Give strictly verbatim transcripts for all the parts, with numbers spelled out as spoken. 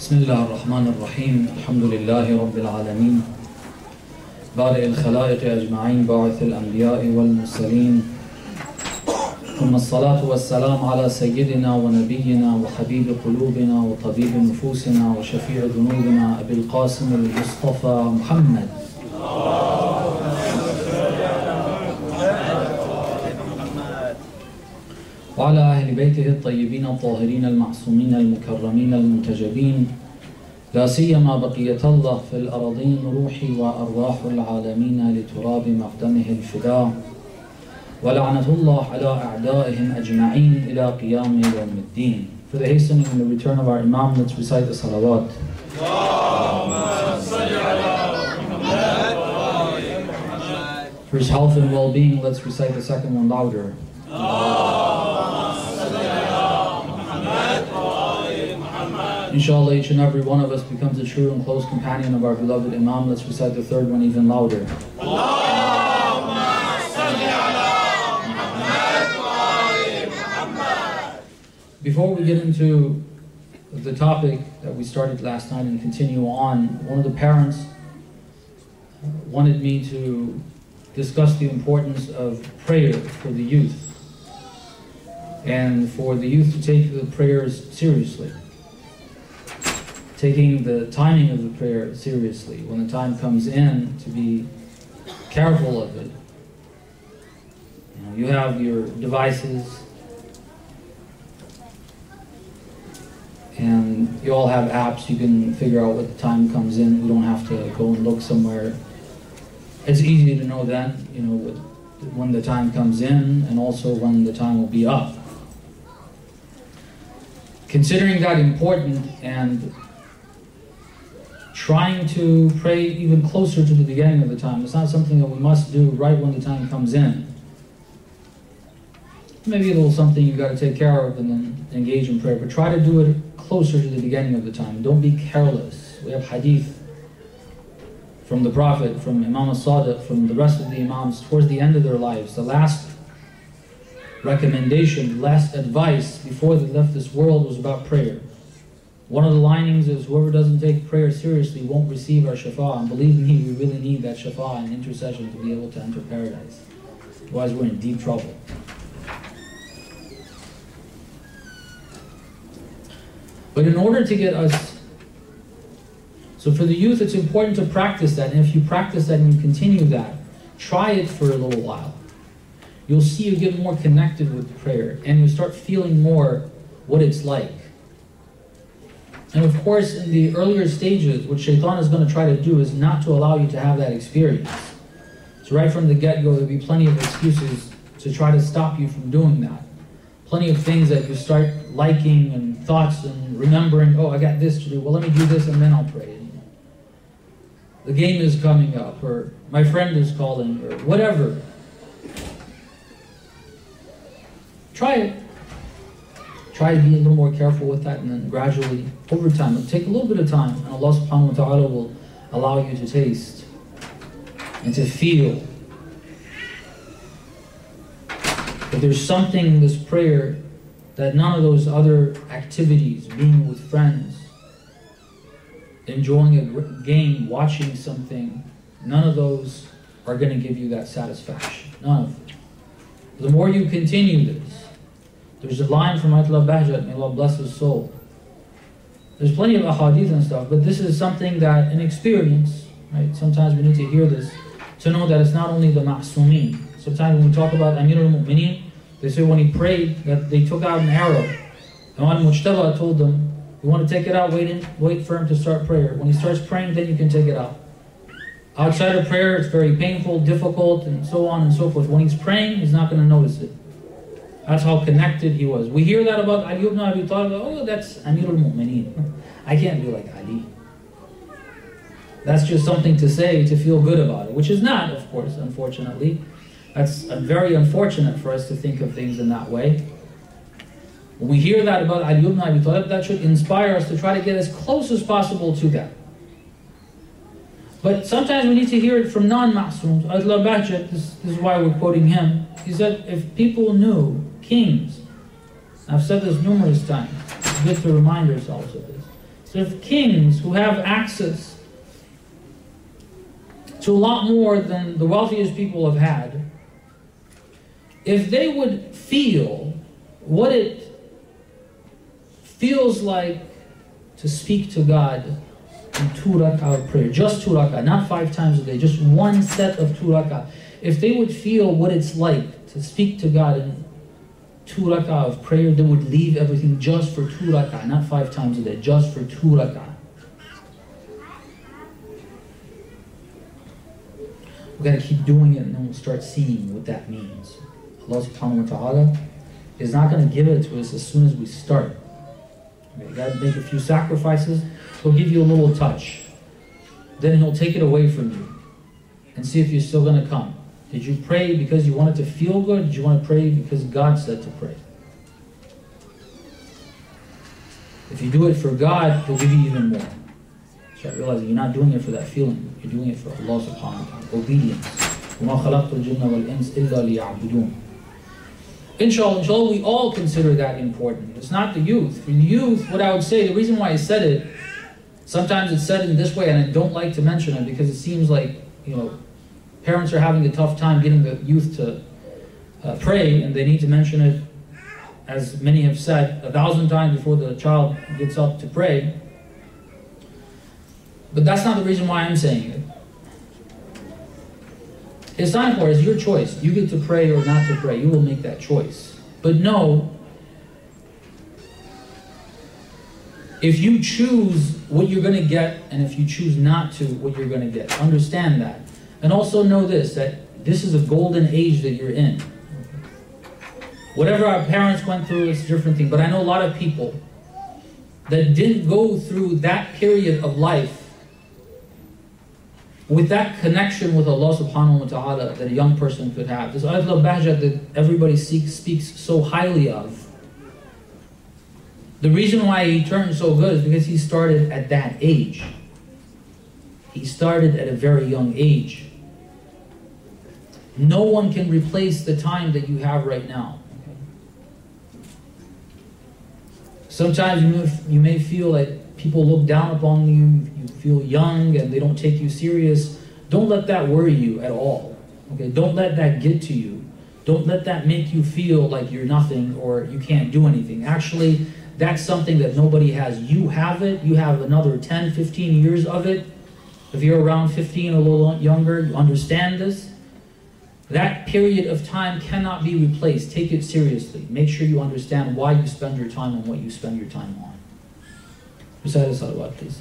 بسم الله الرحمن الرحيم الحمد لله رب العالمين بارئ الخلائق أجمعين باعث الأنبياء والمرسلين ثم الصلاة والسلام على سيدنا ونبينا وحبيب قلوبنا وطبيب نفوسنا وشفيع ذنوبنا أبي القاسم المصطفى محمد وعلى أهل بيته الطيبين الطاهرين المعصومين المكرمين المنتجبين لا سيما بقية الله في الأراضين روحي وأرواح العالمين لتراب مقدمه الفداء ولعنة الله على أعدائهم أجمعين إلى قيام يوم الدين. For the hastening and the return of our Imam, let's recite the salawat. For his health and well-being, let's recite the second one louder. Inshallah, each and every one of us becomes a true and close companion of our beloved Imam. Let's recite the third one even louder. Before we get into the topic that we started last night and continue on, one of the parents wanted me to discuss the importance of prayer for the youth and for the youth to take the prayers seriously. Taking the timing of the prayer seriously. When the time comes in, to be careful of it. You know, you have your devices, and you all have apps. You can figure out what the time comes in. We don't have to go and look somewhere. It's easy to know that, you know, when the time comes in, and also when the time will be up. Considering that important and trying to pray even closer to the beginning of the time. It's not something that we must do right when the time comes in. Maybe a little something you've got to take care of and then engage in prayer, but try to do it closer to the beginning of the time. Don't be careless. We have hadith from the Prophet, from Imam al-Sadiq, from the rest of the Imams towards the end of their lives. The last recommendation, last advice before they left this world was about prayer. One of the linings is, whoever doesn't take prayer seriously won't receive our shafa. And believe me, we really need that shafa and intercession to be able to enter paradise. Otherwise, we're in deep trouble. But in order to get us... So for the youth, it's important to practice that. And if you practice that and you continue that, try it for a little while. You'll see you get more connected with prayer. And you start feeling more what it's like. And of course, in the earlier stages, what shaitan is going to try to do is not to allow you to have that experience. So right from the get-go, there'll be plenty of excuses to try to stop you from doing that. Plenty of things that you start liking and thoughts and remembering, oh, I got this to do, well, let me do this and then I'll pray. The game is coming up, or my friend is calling, or whatever. Try it. Try to be a little more careful with that, and then gradually, over time, it'll take a little bit of time, and Allah subhanahu wa ta'ala will allow you to taste and to feel that there's something in this prayer that none of those other activities, being with friends, enjoying a game, watching something, none of those are going to give you that satisfaction. None of them. The more you continue this, there's a line from Ayatollah Bahjat, may Allah bless his soul. There's plenty of ahadith and stuff, but this is something that, an experience, right? Sometimes we need to hear this, to know that it's not only the ma'sumeen. Sometimes when we talk about Amir al-Mu'mineen, they say when he prayed, that they took out an arrow. Imam Mujtaba told them, you want to take it out, wait, in, wait for him to start prayer. When he starts praying, then you can take it out. Outside of prayer, it's very painful, difficult, and so on and so forth. When he's praying, he's not going to notice it. That's how connected he was. We hear that about Ali ibn Abi Talib. Oh, that's Amir al-Mu'mineen. I can't be like Ali. That's just something to say to feel good about it, which is not, of course, unfortunately. That's very unfortunate for us to think of things in that way. When we hear that about Ali ibn Abi Talib, that should inspire us to try to get as close as possible to that. But sometimes we need to hear it from non-ma'soons. Ayatollah Bahjat, this, this is why we're quoting him. He said, if people knew, kings, I've said this numerous times, it's good to remind ourselves of this. So if kings who have access to a lot more than the wealthiest people have had, if they would feel what it feels like to speak to God in two rak'ah of prayer, just two rak'ah, not five times a day, just one set of two rak'ah. If they would feel what it's like to speak to God in two rak'ah of prayer, they would leave everything just for two rak'ah, not five times a day, just for two rak'ah. We've got to keep doing it, and then we'll start seeing what that means. Allah subhanahu wa ta'ala is not going to give it to us as soon as we start. Okay, you got to make a few sacrifices. He'll give you a little touch. Then He'll take it away from you and see if you're still going to come. Did you pray because you wanted to feel good? Did you want to pray because God said to pray? If you do it for God, He'll give you even more. Start realizing you're not doing it for that feeling. You're doing it for Allah subhanahu wa ta'ala. Obedience. وَمَا خَلَقْتُ الْجِنَّ وَالْإِنسَ إِلَّا لِيَعْبُدُونَ. Inshallah, inshallah, we all consider that important. It's not the youth. For the youth, what I would say, the reason why I said it, sometimes it's said in this way, and I don't like to mention it because it seems like, you know, parents are having a tough time getting the youth to uh, pray, and they need to mention it, as many have said, a thousand times before the child gets up to pray. But that's not the reason why I'm saying it. It's not important. It's your choice. You get to pray or not to pray. You will make that choice. But know, if you choose what you're going to get, and if you choose not to, what you're going to get. Understand that. And also know this, that this is a golden age that you're in. Whatever our parents went through, it's a different thing. But I know a lot of people that didn't go through that period of life with that connection with Allah subhanahu wa ta'ala that a young person could have. This Ayat al-Bahjat that everybody speaks, speaks so highly of. The reason why he turned so good is because he started at that age. He started at a very young age. No one can replace the time that you have right now. Sometimes you may, you may feel like people look down upon you, you feel young and they don't take you serious. Don't let that worry you at all. Okay, don't let that get to you. Don't let that make you feel like you're nothing or you can't do anything. Actually, that's something that nobody has. You have it. You have another ten, fifteen years of it. If you're around fifteen, a little younger, you understand this. That period of time cannot be replaced. Take it seriously. Make sure you understand why you spend your time on what you spend your time on. Recite a salawat, please.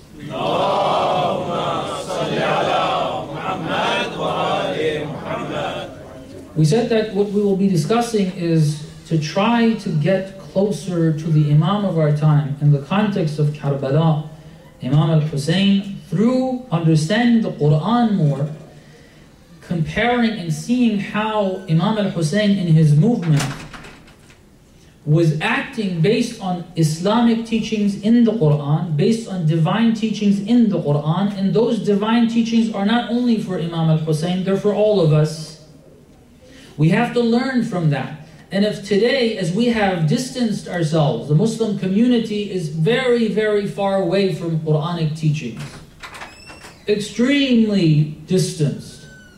We said that what we will be discussing is to try to get closer to the Imam of our time in the context of Karbala, Imam al-Hussein, through understanding the Quran more, comparing and seeing how Imam al-Hussein in his movement was acting based on Islamic teachings in the Quran, based on divine teachings in the Quran, and those divine teachings are not only for Imam al-Hussein, they're for all of us. We have to learn from that. And if today, as we have distanced ourselves, the Muslim community is very, very far away from Quranic teachings, extremely distanced.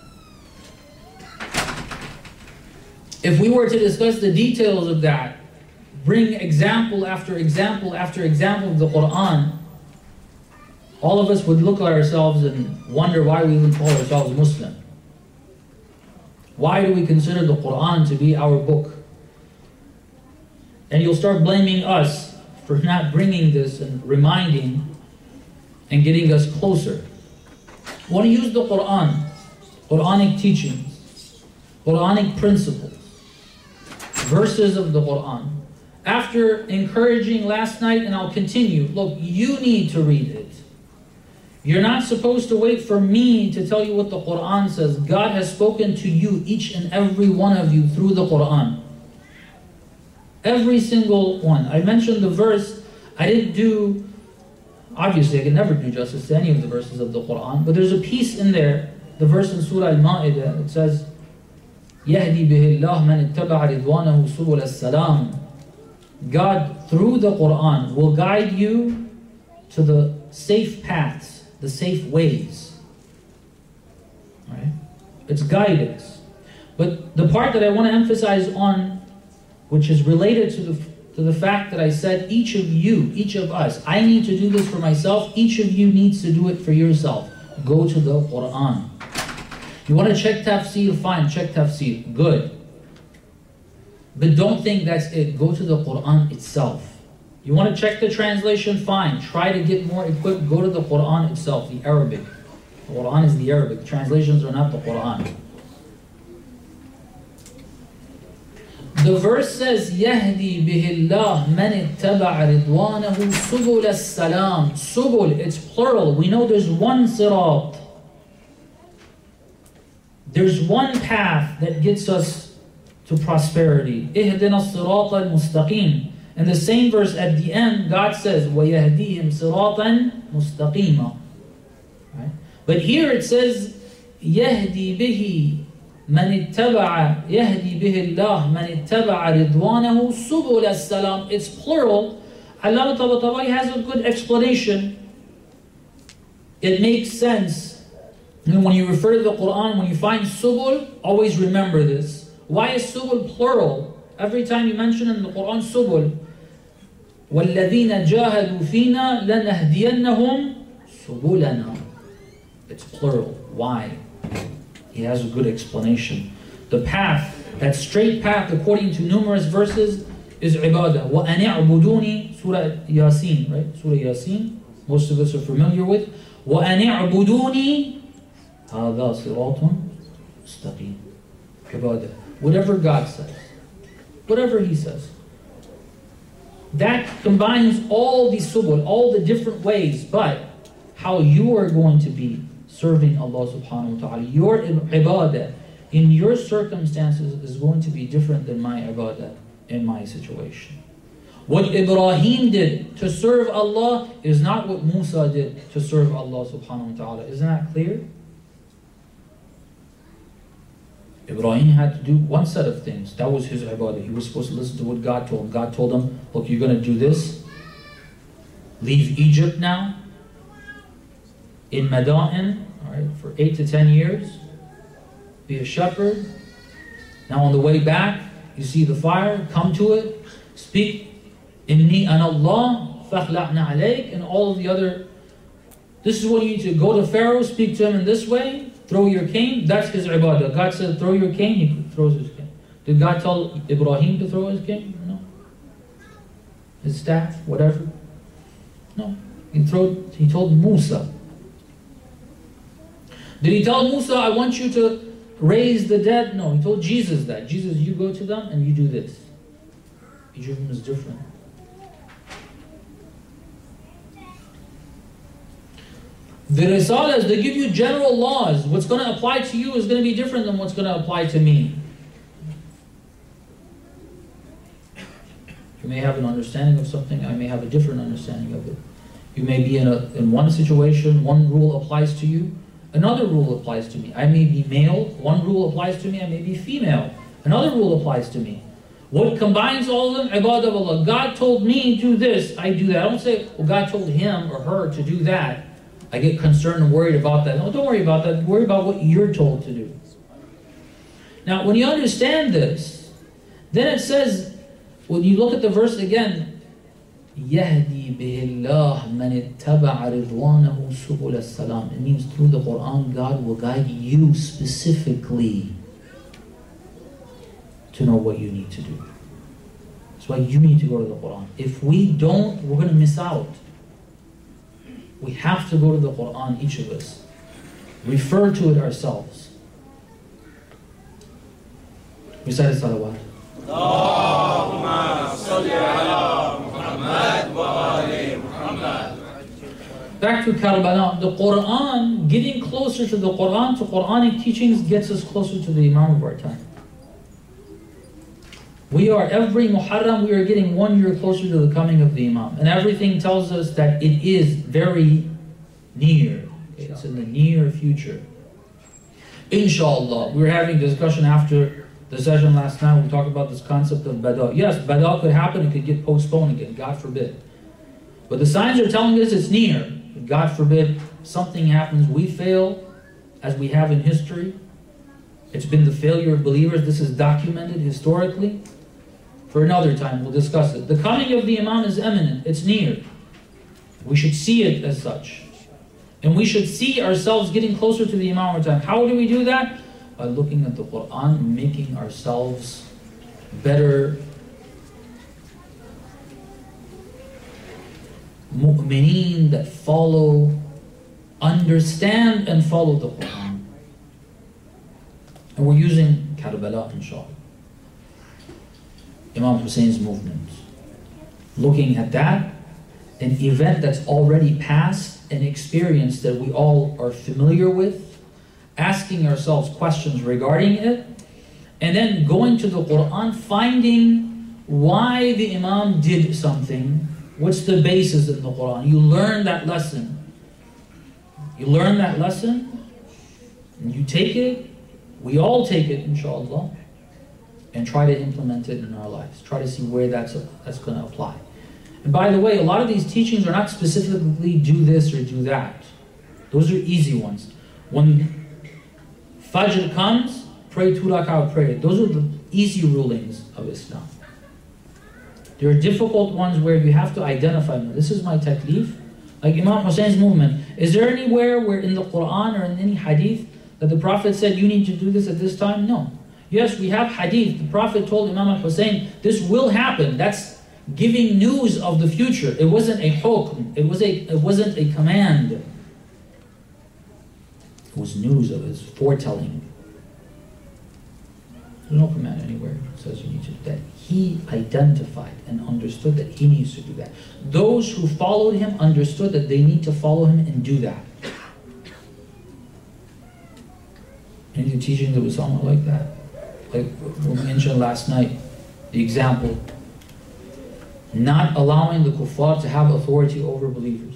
If we were to discuss the details of that, bring example after example after example of the Quran, all of us would look at ourselves and wonder why we even call ourselves Muslim. Why do we consider the Quran to be our book? And you'll start blaming us for not bringing this and reminding and getting us closer. We want to use the Quran, Quranic teachings, Quranic principles, verses of the Quran. After encouraging last night, and I'll continue, look, you need to read it. You're not supposed to wait for me to tell you what the Quran says. God has spoken to you, each and every one of you, through the Quran. Every single one. I mentioned the verse. I didn't do, obviously I can never do justice to any of the verses of the Quran, but there's a piece in there, the verse in Surah Al-Ma'idah, it says, يَهْدِي بِهِ اللَّهُ مَنِ اتَّبَعَ رِضْوَانَهُ سُبُلَ السَّلَامِ. God, through the Quran, will guide you to the safe paths, the safe ways. Right? It's guidance. But the part that I want to emphasize on, which is related to the to the fact that I said each of you, each of us, I need to do this for myself, each of you needs to do it for yourself. Go to the Quran. You want to check tafsir, fine, check tafsir, good. But don't think that's it. Go to the Quran itself. You want to check the translation, fine. Try to get more equipped. Go to the Quran itself, the Arabic. The Quran is the Arabic. The translations are not the Quran. The verse says, يَهْدِي بِهِ اللَّهُ مَنِ اتَّبَعَ رِضْوَانَهُ سُبُلَ السَّلَامِ. Subul, it's plural. We know there's one sirat. There's one path that gets us to prosperity. اهدنا الصراط المستقيم. In the same verse at the end, God says, وَيَهْدِيهِمْ صِرَاطًا مُسْتَقِيمًا. Right? But here it says, يَهْدِي بِهِ مَنِ اتَّبَعَ يَهْدِي بِهِ اللَّهُ مَنِ اتَّبَعَ رِضْوَانَهُ سُبُلَ السَّلَامِ. It's plural. Allama Tabatabai has a good explanation. It makes sense. And when you refer to the Quran, when you find subul, always remember this. Why is subul plural? Every time you mention in the Quran subul, وَالَّذِينَ جَاهَدُوا فِينَا لَنَهْدِيَنَّهُمْ سُبُلَنَا. It's plural. Why? He has a good explanation. The path, that straight path according to numerous verses is ibadah. وَأَنِ اعْبُدُونِي Surah Yasin, right? Surah Yasin, most of us are familiar with. وَأَنِ اعْبُدُونِي هَذَا صِرَاطٌ مُسْتَقِيمٌ. Ibadah. Whatever God says. Whatever He says. That combines all the subul, all the different ways, but how you are going to be serving Allah subhanahu wa ta'ala. Your ibadah in your circumstances is going to be different than my ibadah in my situation. What Ibrahim did to serve Allah is not what Musa did to serve Allah subhanahu wa ta'ala. Isn't that clear? Ibrahim had to do one set of things. That was his ibadah. He was supposed to listen to what God told him. God told him, look, you're going to do this. Leave Egypt now. In Madain, all right, for eight to ten years. Be a shepherd. Now on the way back, you see the fire, come to it. Speak, Inni an Allah, fakhla'na alayk, and all of the other. This is what you need to go to Pharaoh, speak to him in this way. Throw your cane, that's his ibadah. God said, throw your cane, he throws his cane. Did God tell Ibrahim to throw his cane? No. His staff, whatever? No. He, throw, he told Musa. Did he tell Musa, I want you to raise the dead? No, he told Jesus that. Jesus, you go to them and you do this. Each of them is different. The Risalas, they give you general laws. What's going to apply to you is going to be different than what's going to apply to me. You may have an understanding of something, I may have a different understanding of it. You may be in, a, in one situation, one rule applies to you, another rule applies to me. I may be male, one rule applies to me, I may be female, another rule applies to me. What combines all of them? Ibadah of Allah. God told me do this, I do that. I don't say, well, God told him or her to do that. I get concerned and worried about that. No, don't worry about that. Worry about what you're told to do. Now, when you understand this, then it says, when you look at the verse again, يَهْدِي بِهِ اللَّهُ مَنِ اتَّبَعَ رِضْوَانَهُ سُبُلَ السَّلَامِ. It means through the Quran, God will guide you specifically to know what you need to do. That's why you need to go to the Quran. If we don't, we're going to miss out. We have to go to the Quran, each of us. Refer to it ourselves. Recite salawat. Allahumma salli ala Muhammad wa ali Muhammad. Back to Karbala. The Quran, getting closer to the Quran, to Quranic teachings, gets us closer to the Imam of our time. We are, every Muharram, we are getting one year closer to the coming of the Imam. And everything tells us that it is very near. Okay, it's in the near future. Inshallah. We were having a discussion after the session last night. We talked about this concept of Bada. Yes, Bada could happen. It could get postponed again. God forbid. But the signs are telling us it's near. God forbid something happens, we fail, as we have in history. It's been the failure of believers. This is documented historically. For another time, we'll discuss it. The coming of the Imam is imminent. It's near. We should see it as such. And we should see ourselves getting closer to the Imam over time. How do we do that? By looking at the Quran, making ourselves better mu'mineen that follow, understand and follow the Quran. And we're using Karbala, inshallah. Imam Hussein's movement. Looking at that, an event that's already passed, an experience that we all are familiar with, asking ourselves questions regarding it, and then going to the Quran, finding why the Imam did something. What's the basis in the Quran? You learn that lesson. You learn that lesson, and you take it, we all take it, inshallah, and try to implement it in our lives. Try to see where that's, that's going to apply. And by the way, a lot of these teachings are not specifically do this or do that. Those are easy ones. When Fajr comes, pray two rak'ah prayer. Those are the easy rulings of Islam. There are difficult ones where you have to identify them. This is my taklif. Like Imam Hussein's movement. Is there anywhere where in the Quran or in any hadith that the Prophet said you need to do this at this time? No. Yes, we have hadith. The Prophet told Imam al-Hussein, this will happen. That's giving news of the future. It wasn't a hukm. It, was a, it wasn't a command. It was news of his foretelling. There's no command anywhere that says you need to do that. He identified and understood that he needs to do that. Those who followed him understood that they need to follow him and do that. Any teachings of Islam are like that. Like we mentioned last night, the example, not allowing the kuffar to have authority over believers.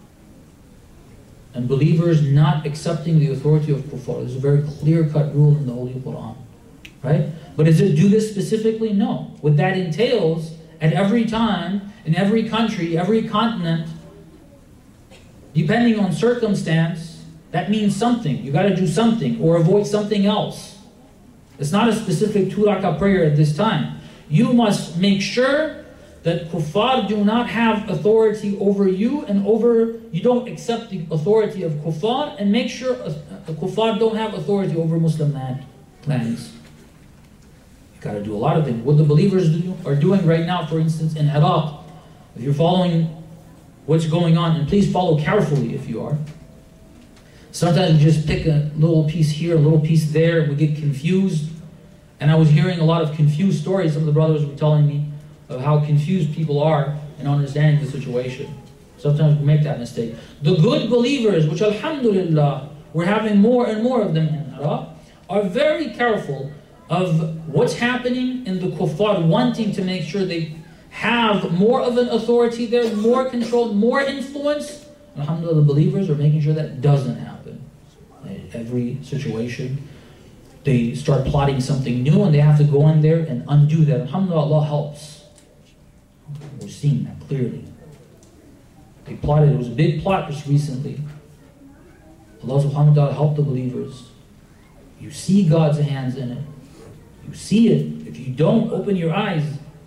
And believers not accepting the authority of kuffar. There's a very clear-cut rule in the Holy Quran. Right? But does it do this specifically? No. What that entails, at every time, in every country, every continent, depending on circumstance, that means something. You got to do something or avoid something else. It's not a specific two rak'ah prayer at this time. You must make sure that kuffar do not have authority over you and over, you don't accept the authority of kuffar, and make sure the kuffar don't have authority over Muslim land, lands. You got to do a lot of things. What the believers do, are doing right now, for instance, in Iraq, if you're following what's going on, and please follow carefully if you are. Sometimes we just pick a little piece here, a little piece there, and we get confused. And I was hearing a lot of confused stories. Some of the brothers were telling me of how confused people are in understanding the situation. Sometimes we make that mistake. The good believers, which alhamdulillah, we're having more and more of them in Iraq, are very careful of what's happening in the kuffar, wanting to make sure they have more of an authority there, more control, more influence. Alhamdulillah, the believers are making sure that doesn't happen. In every situation, they start plotting something new and they have to go in there and undo that. Alhamdulillah, Allah helps. We're seeing that clearly. They plotted, it was a big plot just recently. Allah subhanahu wa ta'ala helped the believers. You see God's hands in it. You see it. If you don't, open your eyes.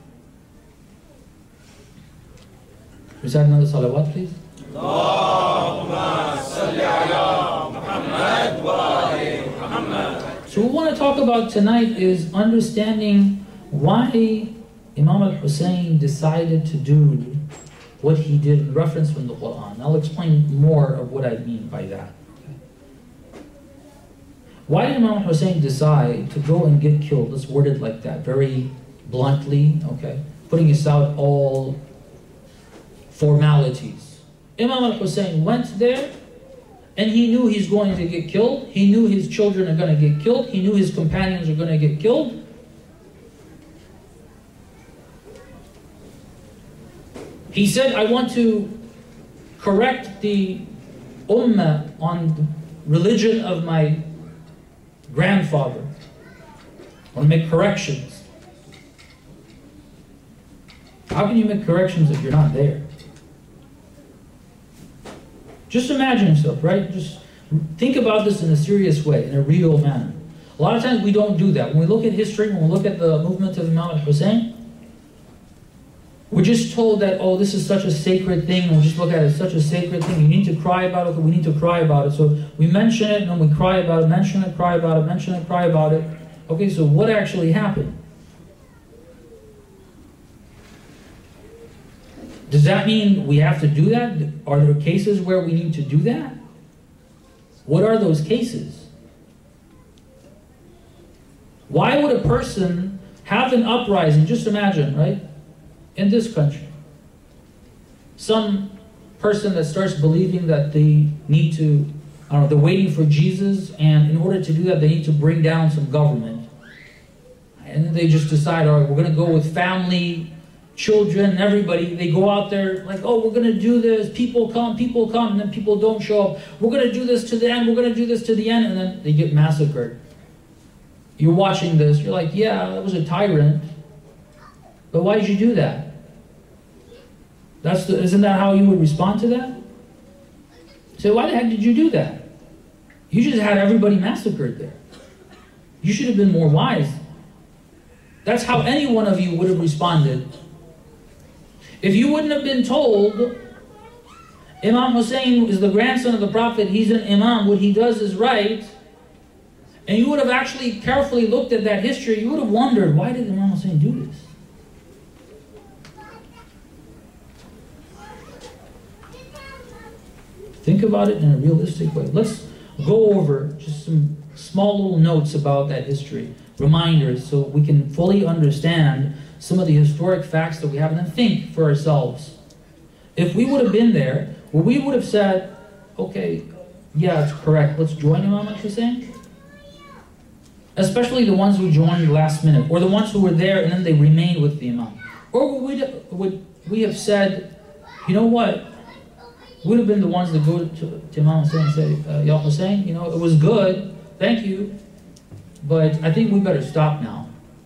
Recite another salawat, please. So what we want to talk about tonight is understanding why Imam al-Hussein decided to do what he did in reference from the Quran. I'll explain more of what I mean by that. Why did Imam Hussein decide to go and get killed? Let's word it like that, very bluntly, okay? Putting aside all formalities. Imam al-Hussein went there, and he knew he's going to get killed. He knew his children are going to get killed. He knew his companions are going to get killed. He said, I want to correct the ummah on the religion of my grandfather. I want to make corrections. How can you make corrections if you're not there? Just imagine yourself, right? Just think about this in a serious way, in a real manner. A lot of times we don't do that. When we look at history, when we look at the movement of Imam al-Hussein, we're just told that, oh, this is such a sacred thing, and we just look at it as such a sacred thing. You need to cry about it, we need to cry about it. So we mention it, and then we cry about it, mention it, cry about it, mention it, cry about it. Okay, so what actually happened? Does that mean we have to do that? Are there cases where we need to do that? What are those cases? Why would a person have an uprising? Just imagine, right? In this country, some person that starts believing that they need to, I don't know, they're waiting for Jesus, and in order to do that, they need to bring down some government. And then they just decide, all right, we're going to go with family, children, everybody. They go out there like, oh, we're going to do this. People come, people come, and then people don't show up. We're going to do this to the end. We're going to do this to the end, and then they get massacred. You're watching this. You're like, yeah, that was a tyrant. But why did you do that? That's the, isn't that how you would respond to that? So why the heck did you do that? You just had everybody massacred there. You should have been more wise. That's how any one of you would have responded. If you wouldn't have been told, Imam Hussein is the grandson of the Prophet, he's an imam, what he does is right, and you would have actually carefully looked at that history, you would have wondered, why did Imam Hussein do this? Think about it in a realistic way. Let's go over just some small little notes about that history, reminders, so we can fully understand some of the historic facts that we have, and then think for ourselves. If we would have been there, well, we would have said, okay, yeah, it's correct, let's join Imam al-Hussein. Especially the ones who joined last minute, or the ones who were there and then they remained with the Imam. Or would we, would we have said, you know what, would have been the ones that go to, to Imam Hussein and say, uh, Ya Hussein, you know, it was good, thank you, but I think we better stop now.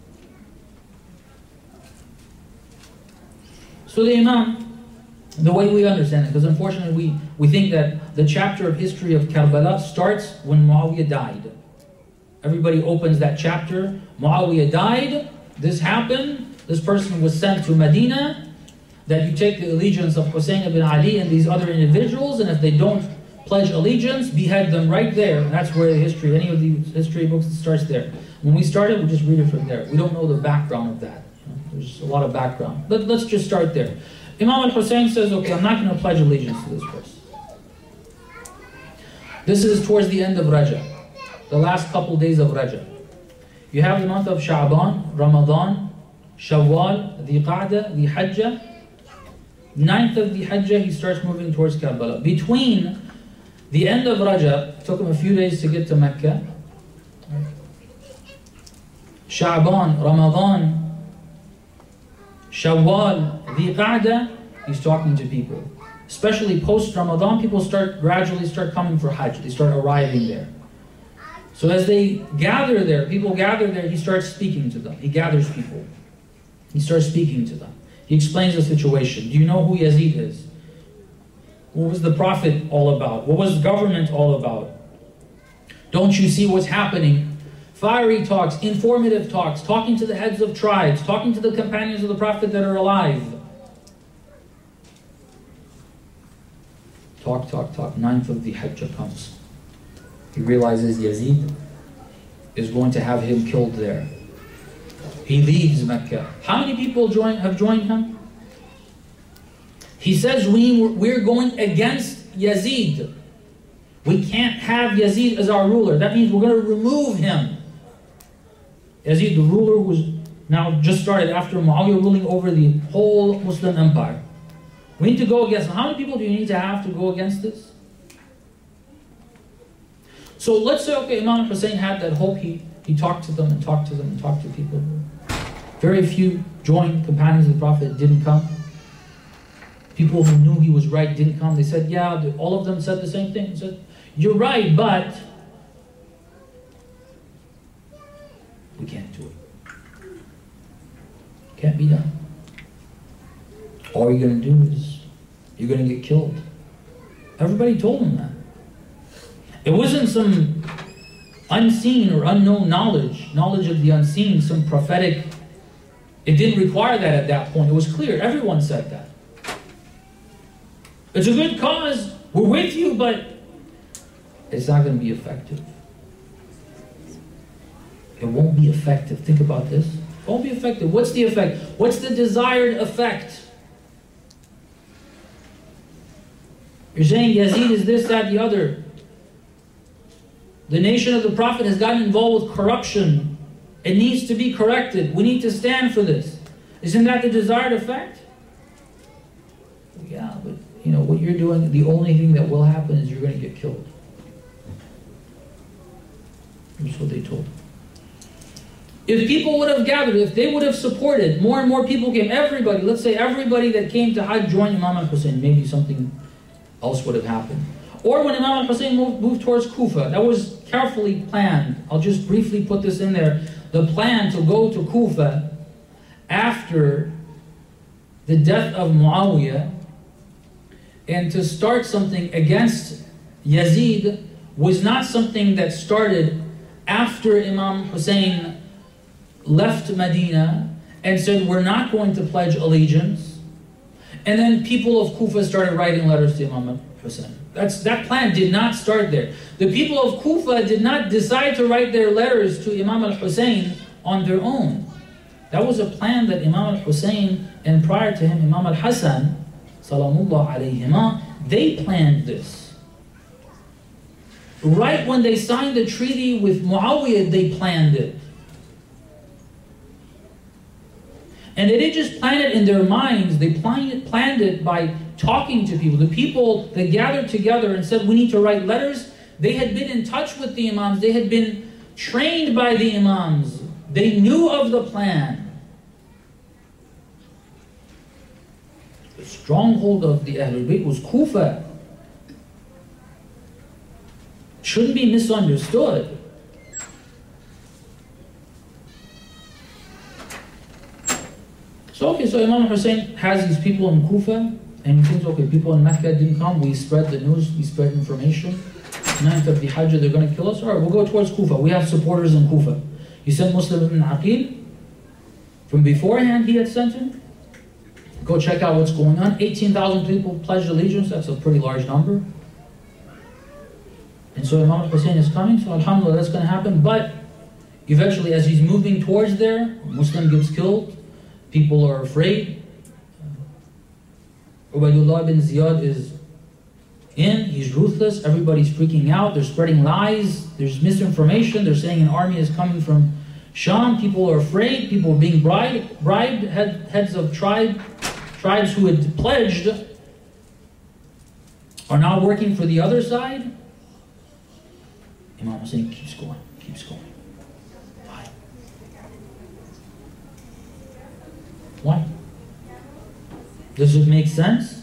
So the Imam, the way we understand it, because unfortunately we, we think that the chapter of history of Karbala starts when Muawiyah died. Everybody opens that chapter, Muawiyah died, this happened, this person was sent to Medina, that you take the allegiance of Hussein ibn Ali and these other individuals, and if they don't pledge allegiance, behead them right there. And that's where the history, any of these history books, starts there. When we started, we just read it from there. We don't know the background of that. You know, there's a lot of background. Let, let's just start there. Imam al-Hussein says, okay, I'm not going to pledge allegiance to this person. This is towards the end of Rajab, the last couple days of Rajab. You have the month of Sha'ban, Ramadan, Shawwal, the Qa'dah, the Hajjah. Ninth of the Hajjah, he starts moving towards Karbala. Between the end of Rajab, it took him a few days to get to Mecca. Sha'ban, Ramadan, Shawwal, the Qa'dah, he's talking to people. Especially post-Ramadan, people start gradually start coming for Hajj. They start arriving there. So as they gather there, people gather there, he starts speaking to them. He gathers people. He starts speaking to them. He explains the situation. Do you know who Yazid is? What was the Prophet all about? What was government all about? Don't you see what's happening? Fiery talks, informative talks, talking to the heads of tribes, talking to the companions of the Prophet that are alive. Talk, talk, talk. Ninth of the Hajjah comes. He realizes Yazid is going to have him killed there. He leaves Mecca. How many people join, have joined him? He says, we, we're going against Yazid. We can't have Yazid as our ruler. That means we're going to remove him. Yazid, the ruler, was now just started after Muawiyah ruling over the whole Muslim empire. We need to go against him. How many people do you need to have to go against this? So let's say, okay, Imam Hussein had that hope. He, he talked to them and talked to them and talked to people. Very few joined, companions of the Prophet didn't come. People who knew he was right didn't come. They said, yeah, all of them said the same thing. They said, you're right, but we can't do it. Can't be done. All you're going to do is, you're going to get killed. Everybody told him that. It wasn't some unseen or unknown knowledge, knowledge of the unseen, some prophetic. It didn't require that at that point. It was clear. Everyone said that. It's a good cause. We're with you, but it's not going to be effective. It won't be effective. Think about this. It won't be effective. What's the effect? What's the desired effect? You're saying Yazid is this, that, the other. The nation of the Prophet has gotten involved with corruption. It needs to be corrected. We need to stand for this. Isn't that the desired effect? Yeah, but you know what you're doing, the only thing that will happen is you're going to get killed. That's what they told. If people would have gathered, if they would have supported, more and more people came, everybody, let's say everybody that came to Hajj joined Imam al-Hussein, maybe something else would have happened. Or when Imam al-Hussein moved, moved towards Kufa, that was carefully planned. I'll just briefly put this in there. The plan to go to Kufa after the death of Muawiyah and to start something against Yazid was not something that started after Imam Hussein left Medina and said, we're not going to pledge allegiance. And then people of Kufa started writing letters to Imam Hussein. That's, that plan did not start there. The people of Kufa did not decide to write their letters to Imam al-Hussein on their own. That was a plan that Imam al-Hussein and prior to him Imam al-Hasan, salamullah alayhima, they planned this. Right when they signed the treaty with Muawiyah, they planned it. And they didn't just plan it in their minds, they planned it, planned it by talking to people. The people that gathered together and said, we need to write letters, they had been in touch with the Imams, they had been trained by the Imams, they knew of the plan. The stronghold of the Ahlul Bayt was Kufa. Shouldn't be misunderstood. So okay, so Imam Hussein has these people in Kufa, and he thinks, okay, people in Mecca didn't come, we spread the news, we spread information. Ninth of the Hajj, they're going to kill us. All right, we'll go towards Kufa. We have supporters in Kufa. He sent Muslim ibn Aqil. From beforehand, he had sent him. Go check out what's going on. eighteen thousand people pledged allegiance. That's a pretty large number. And so Imam Hussein is coming, so alhamdulillah, that's going to happen. But eventually, as he's moving towards there, a Muslim gets killed. People are afraid. Ubaydullah bin Ziyad is in, he's ruthless, everybody's freaking out, they're spreading lies, there's misinformation, they're saying an army is coming from Sham, people are afraid, people are being bribed, bribed head, heads of tribe, tribes who had pledged are now working for the other side. Imam Hussein keeps going, keeps going. Why? Why? Does it make sense?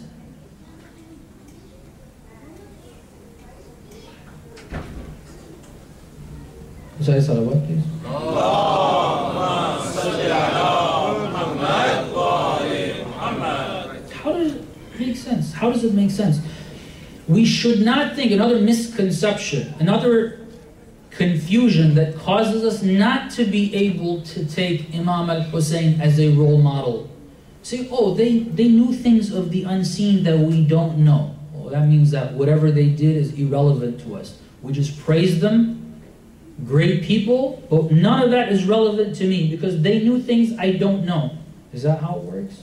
Say salawat, please. How does it make sense? How does it make sense? We should not think, another misconception, another confusion that causes us not to be able to take Imam al-Hussein as a role model. Say, oh, they, they knew things of the unseen that we don't know. Well, that means that whatever they did is irrelevant to us. We just praise them, great people, but none of that is relevant to me because they knew things I don't know. Is that how it works?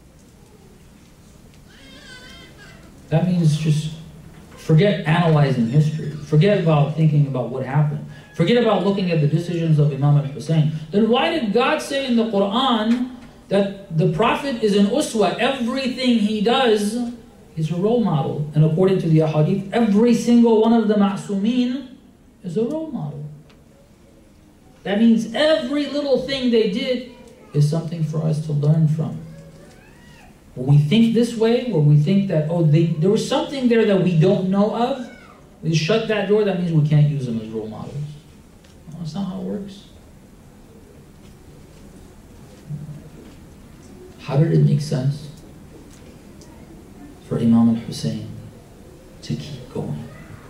That means just forget analyzing history. Forget about thinking about what happened. Forget about looking at the decisions of Imam al-Hussein. Then why did God say in the Quran that the Prophet is an uswa? Everything he does is a role model. And according to the ahadith, every single one of the ma'sumin is a role model. That means every little thing they did is something for us to learn from. When we think this way, where we think that, oh, they, there was something there that we don't know of, we shut that door, that means we can't use them as role models. No, that's not how it works. How did it make sense for Imam al-Hussein to keep going.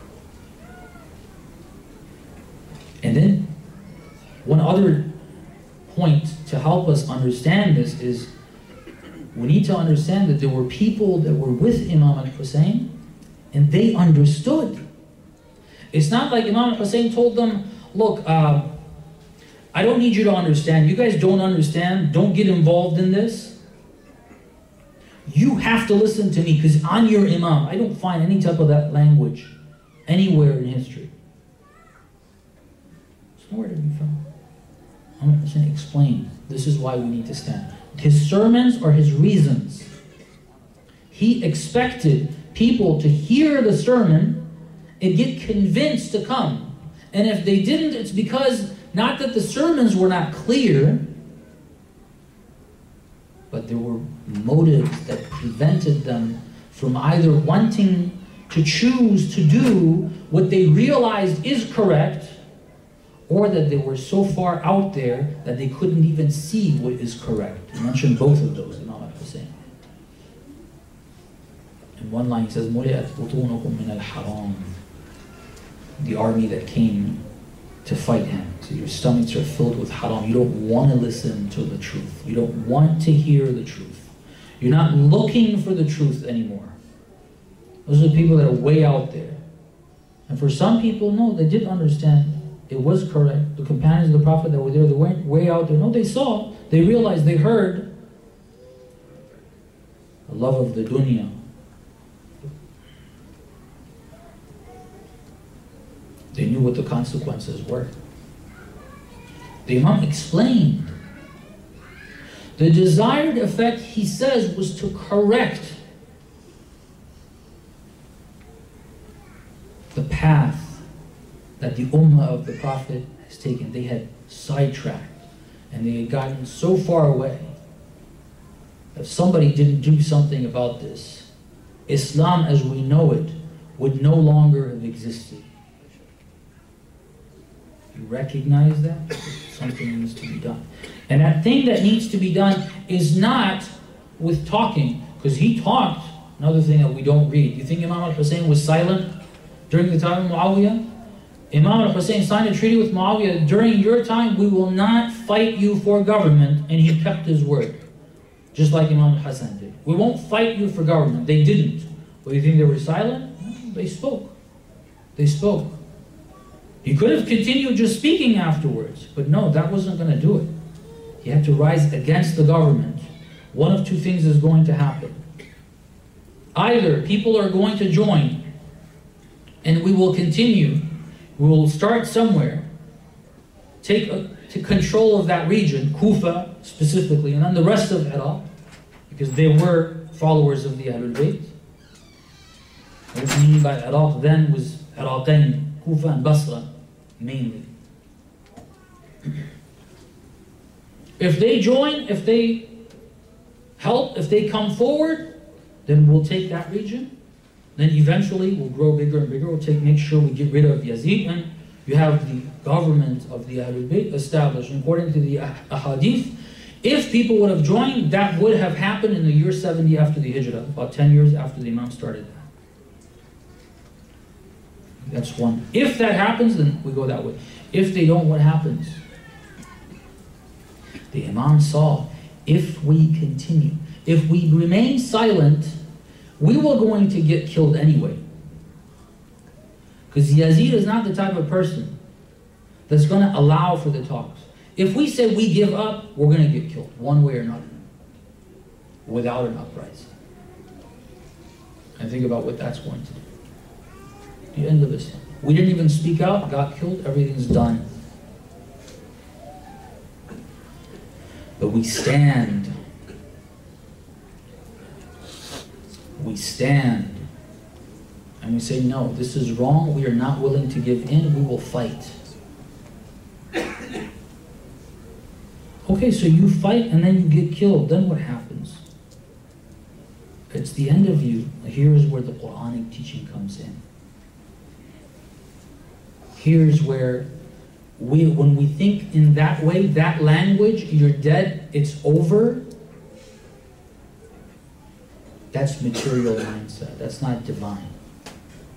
And then, one other point to help us understand this is, we need to understand that there were people that were with Imam al-Hussein, and they understood. It's not like Imam al-Hussein told them, look, uh, I don't need you to understand. You guys don't understand. Don't get involved in this. You have to listen to me because I'm your Imam. I don't find any type of that language anywhere in history. It's nowhere to be found. Imam al-Hussein explained, this is why we need to stand. His sermons or his reasons. He expected people to hear the sermon and get convinced to come. And if they didn't, it's because not that the sermons were not clear, but there were motives that prevented them from either wanting to choose to do what they realized is correct, or that they were so far out there that they couldn't even see what is correct. He mentioned both of those, Imam al-Hussein. In one line he says, مُلِئَتْ بُطُونُكُم مِّنَ الْحَرَامِ. The army that came to fight him. So your stomachs are filled with haram. You don't want to listen to the truth. You don't want to hear the truth. You're not looking for the truth anymore. Those are the people that are way out there. And for some people, no, they did understand. It was correct. The companions of the Prophet that were there, they weren't way out there. No, they saw, they realized, they heard. The love of the dunya. They knew what the consequences were. The Imam explained. The desired effect, he says, was to correct the path that the Ummah of the Prophet has taken. They had sidetracked and they had gotten so far away. If somebody didn't do something about this, Islam as we know it would no longer have existed. You recognize that? Something needs to be done. And that thing that needs to be done is not with talking, because he talked, another thing that we don't read. You think Imam al-Hussein was silent during the time of Muawiyah? Imam al-Hussein signed a treaty with Muawiyah, during your time we will not fight you for government, and he kept his word. Just like Imam al-Hasan did. We won't fight you for government. They didn't. Well, you think they were silent? No, they spoke. They spoke. He could have continued just speaking afterwards, but no, that wasn't going to do it. He had to rise against the government. One of two things is going to happen. Either people are going to join, and we will continue. We will start somewhere, take a, to control of that region, Kufa specifically, and then the rest of Iraq, because they were followers of the Ahlul Bayt. What we mean by Iraq then was Iraqain, Kufa and Basra, mainly. If they join, if they help, if they come forward, then we'll take that region. Then eventually we'll grow bigger and bigger. We'll take, make sure we get rid of Yazid, and you have the government of the Ahlul Bayt established. According to the Ahadith, if people would have joined, that would have happened in the year seventy after the Hijrah, about ten years after the Imam started that. That's one. If that happens, then we go that way. If they don't, what happens? The Imam saw, if we continue, if we remain silent, we were going to get killed anyway. Because Yazid is not the type of person that's going to allow for the talks. If we say we give up, we're going to get killed, one way or another, without an uprising. And think about what that's going to do. The end of Islam. We didn't even speak out, got killed, everything's done. But we stand. We stand. And we say, no, this is wrong. We are not willing to give in. We will fight. Okay, so you fight and then you get killed. Then what happens? It's the end of you. Here's where the Quranic teaching comes in. Here's where we, when we think in that way, that language, you're dead, it's over, that's material mindset. That's not divine.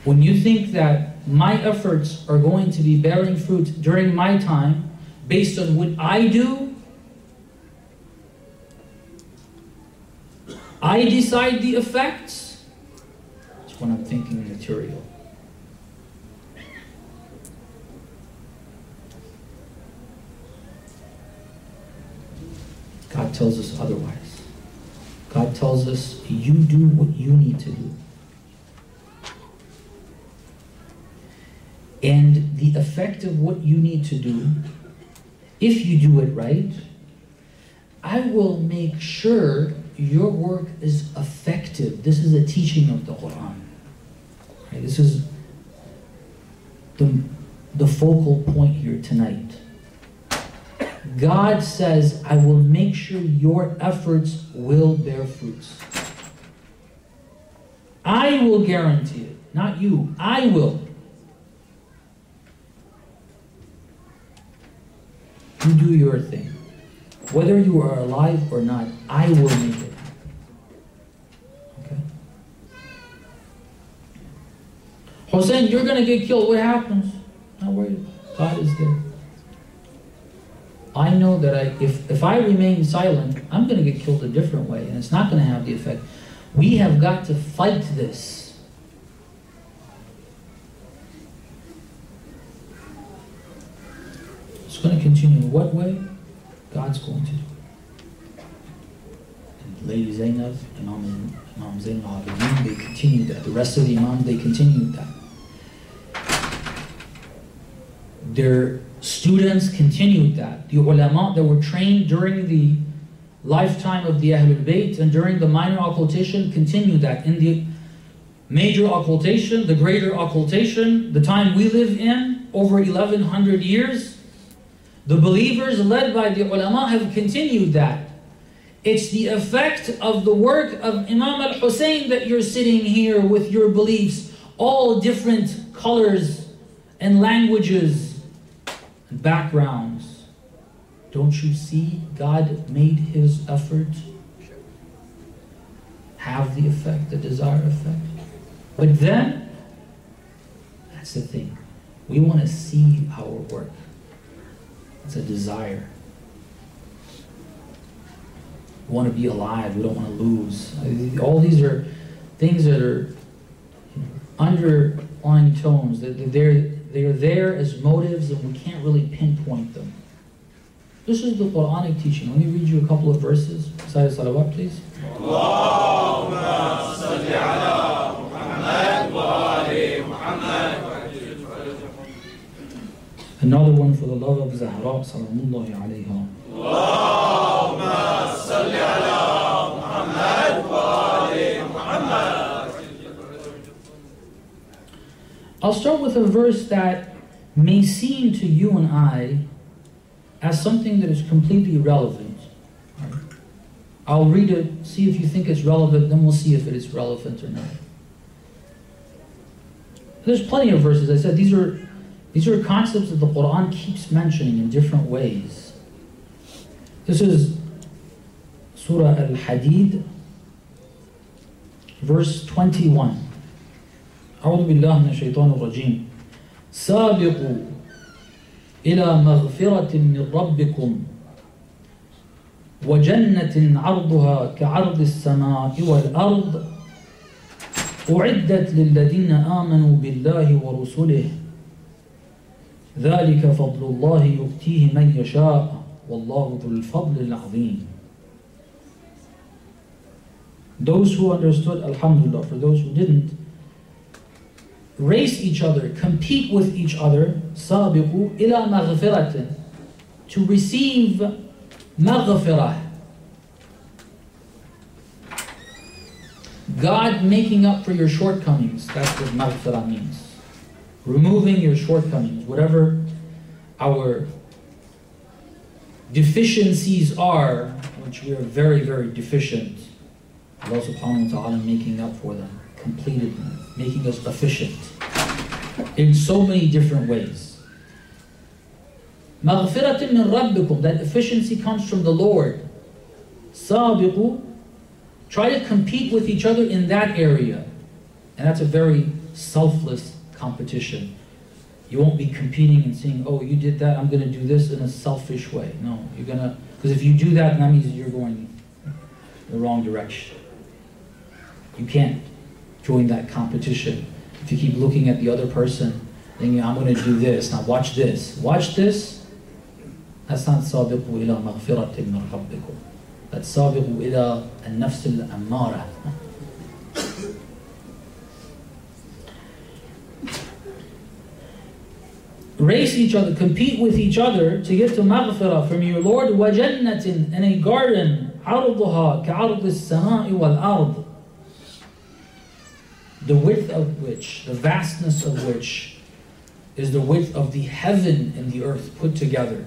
When you think that my efforts are going to be bearing fruit during my time based on what I do, I decide the effects, that's when I'm thinking material. God tells us otherwise. God tells us, you do what you need to do. And the effect of what you need to do, if you do it right, I will make sure your work is effective. This is a teaching of the Quran. Right? This is the, the focal point here tonight. God says, I will make sure your efforts will bear fruits. I will guarantee it, not you. I will. You do your thing. Whether you are alive or not, I will make it happen. Okay? Hussein, you're going to get killed. What happens? Not worried. God is there. I know that I, if, if I remain silent, I'm going to get killed a different way, and it's not going to have the effect. We have got to fight this. It's going to continue. In what way? God's going to do it. And Lady Zainab, Imam, Imam Zain al-Abidin, they continued that. The rest of the Imams, they continued that. Their students continued that. The ulama that were trained during the lifetime of the Ahlul Bayt and during the minor occultation continued that. In the major occultation, the greater occultation, the time we live in, over eleven hundred years, the believers led by the ulama have continued that. It's the effect of the work of Imam al-Hussein that you're sitting here with your beliefs, all different colors and languages and backgrounds. Don't you see God made His effort have the effect, the desired effect? But then, that's the thing. We want to see our work. It's a desire. We want to be alive. We don't want to lose. All these are things that are underlying tones. They're, they're there as motives, and we can't really pinpoint them. This is the Quranic teaching. Let me read you a couple of verses. Say salawat, please. Allahumma salli ala Muhammad wa ali Muhammad. Another one for the love of Zahra, salamullahi alayha. Allahumma salli ala Muhammad wa ali Muhammad. I'll start with a verse that may seem to you and I as something that is completely irrelevant. I'll read it, see if you think it's relevant, then we'll see if it is relevant or not. There's plenty of verses. I said these are These are concepts that the Quran keeps mentioning in different ways. This is Surah Al-Hadid, verse twenty-one. أعوذ بالله من الشيطان الرجيم. سابقوا إلى مغفرة من ربكم وجنة عرضها كعرض السماء والأرض أعدت للذين آمنوا بالله ورسله ذلك فضل الله يؤتيه من يشاء والله ذو الفضل العظيم. Those who understood, alhamdulillah. For those who didn't, race each other, compete with each other, سابقوا إلى مغفرة, to receive maghfirah. God making up for your shortcomings. That's what maghfirah means. Removing your shortcomings, whatever our deficiencies are, which we are very, very deficient. Allah subhanahu wa ta'ala making up for them, completed them, making us efficient in so many different ways. مَغْفِرَةٍ مِّن رَبِّكُمْ, that efficiency comes from the Lord. سَابِقُوا, try to compete with each other in that area. And that's a very selfless competition. You won't be competing and saying, oh, you did that, I'm going to do this in a selfish way. No, you're going to, because if you do that, that means you're going the wrong direction. You can't join that competition. If you keep looking at the other person, thinking, I'm going to do this, now watch this. Watch this. That's not سابقوا إلى مغفرة من ربكم. That's سابقوا إلى النفس الأمارة. Race each other, compete with each other to get to maghfirah from your Lord. وَجَنَّةٍ, in a garden, عَرْضُهَا كَعَرْضِ السَّمَاءِ وَالْأَرْضِ, the width of which, the vastness of which, is the width of the heaven and the earth put together.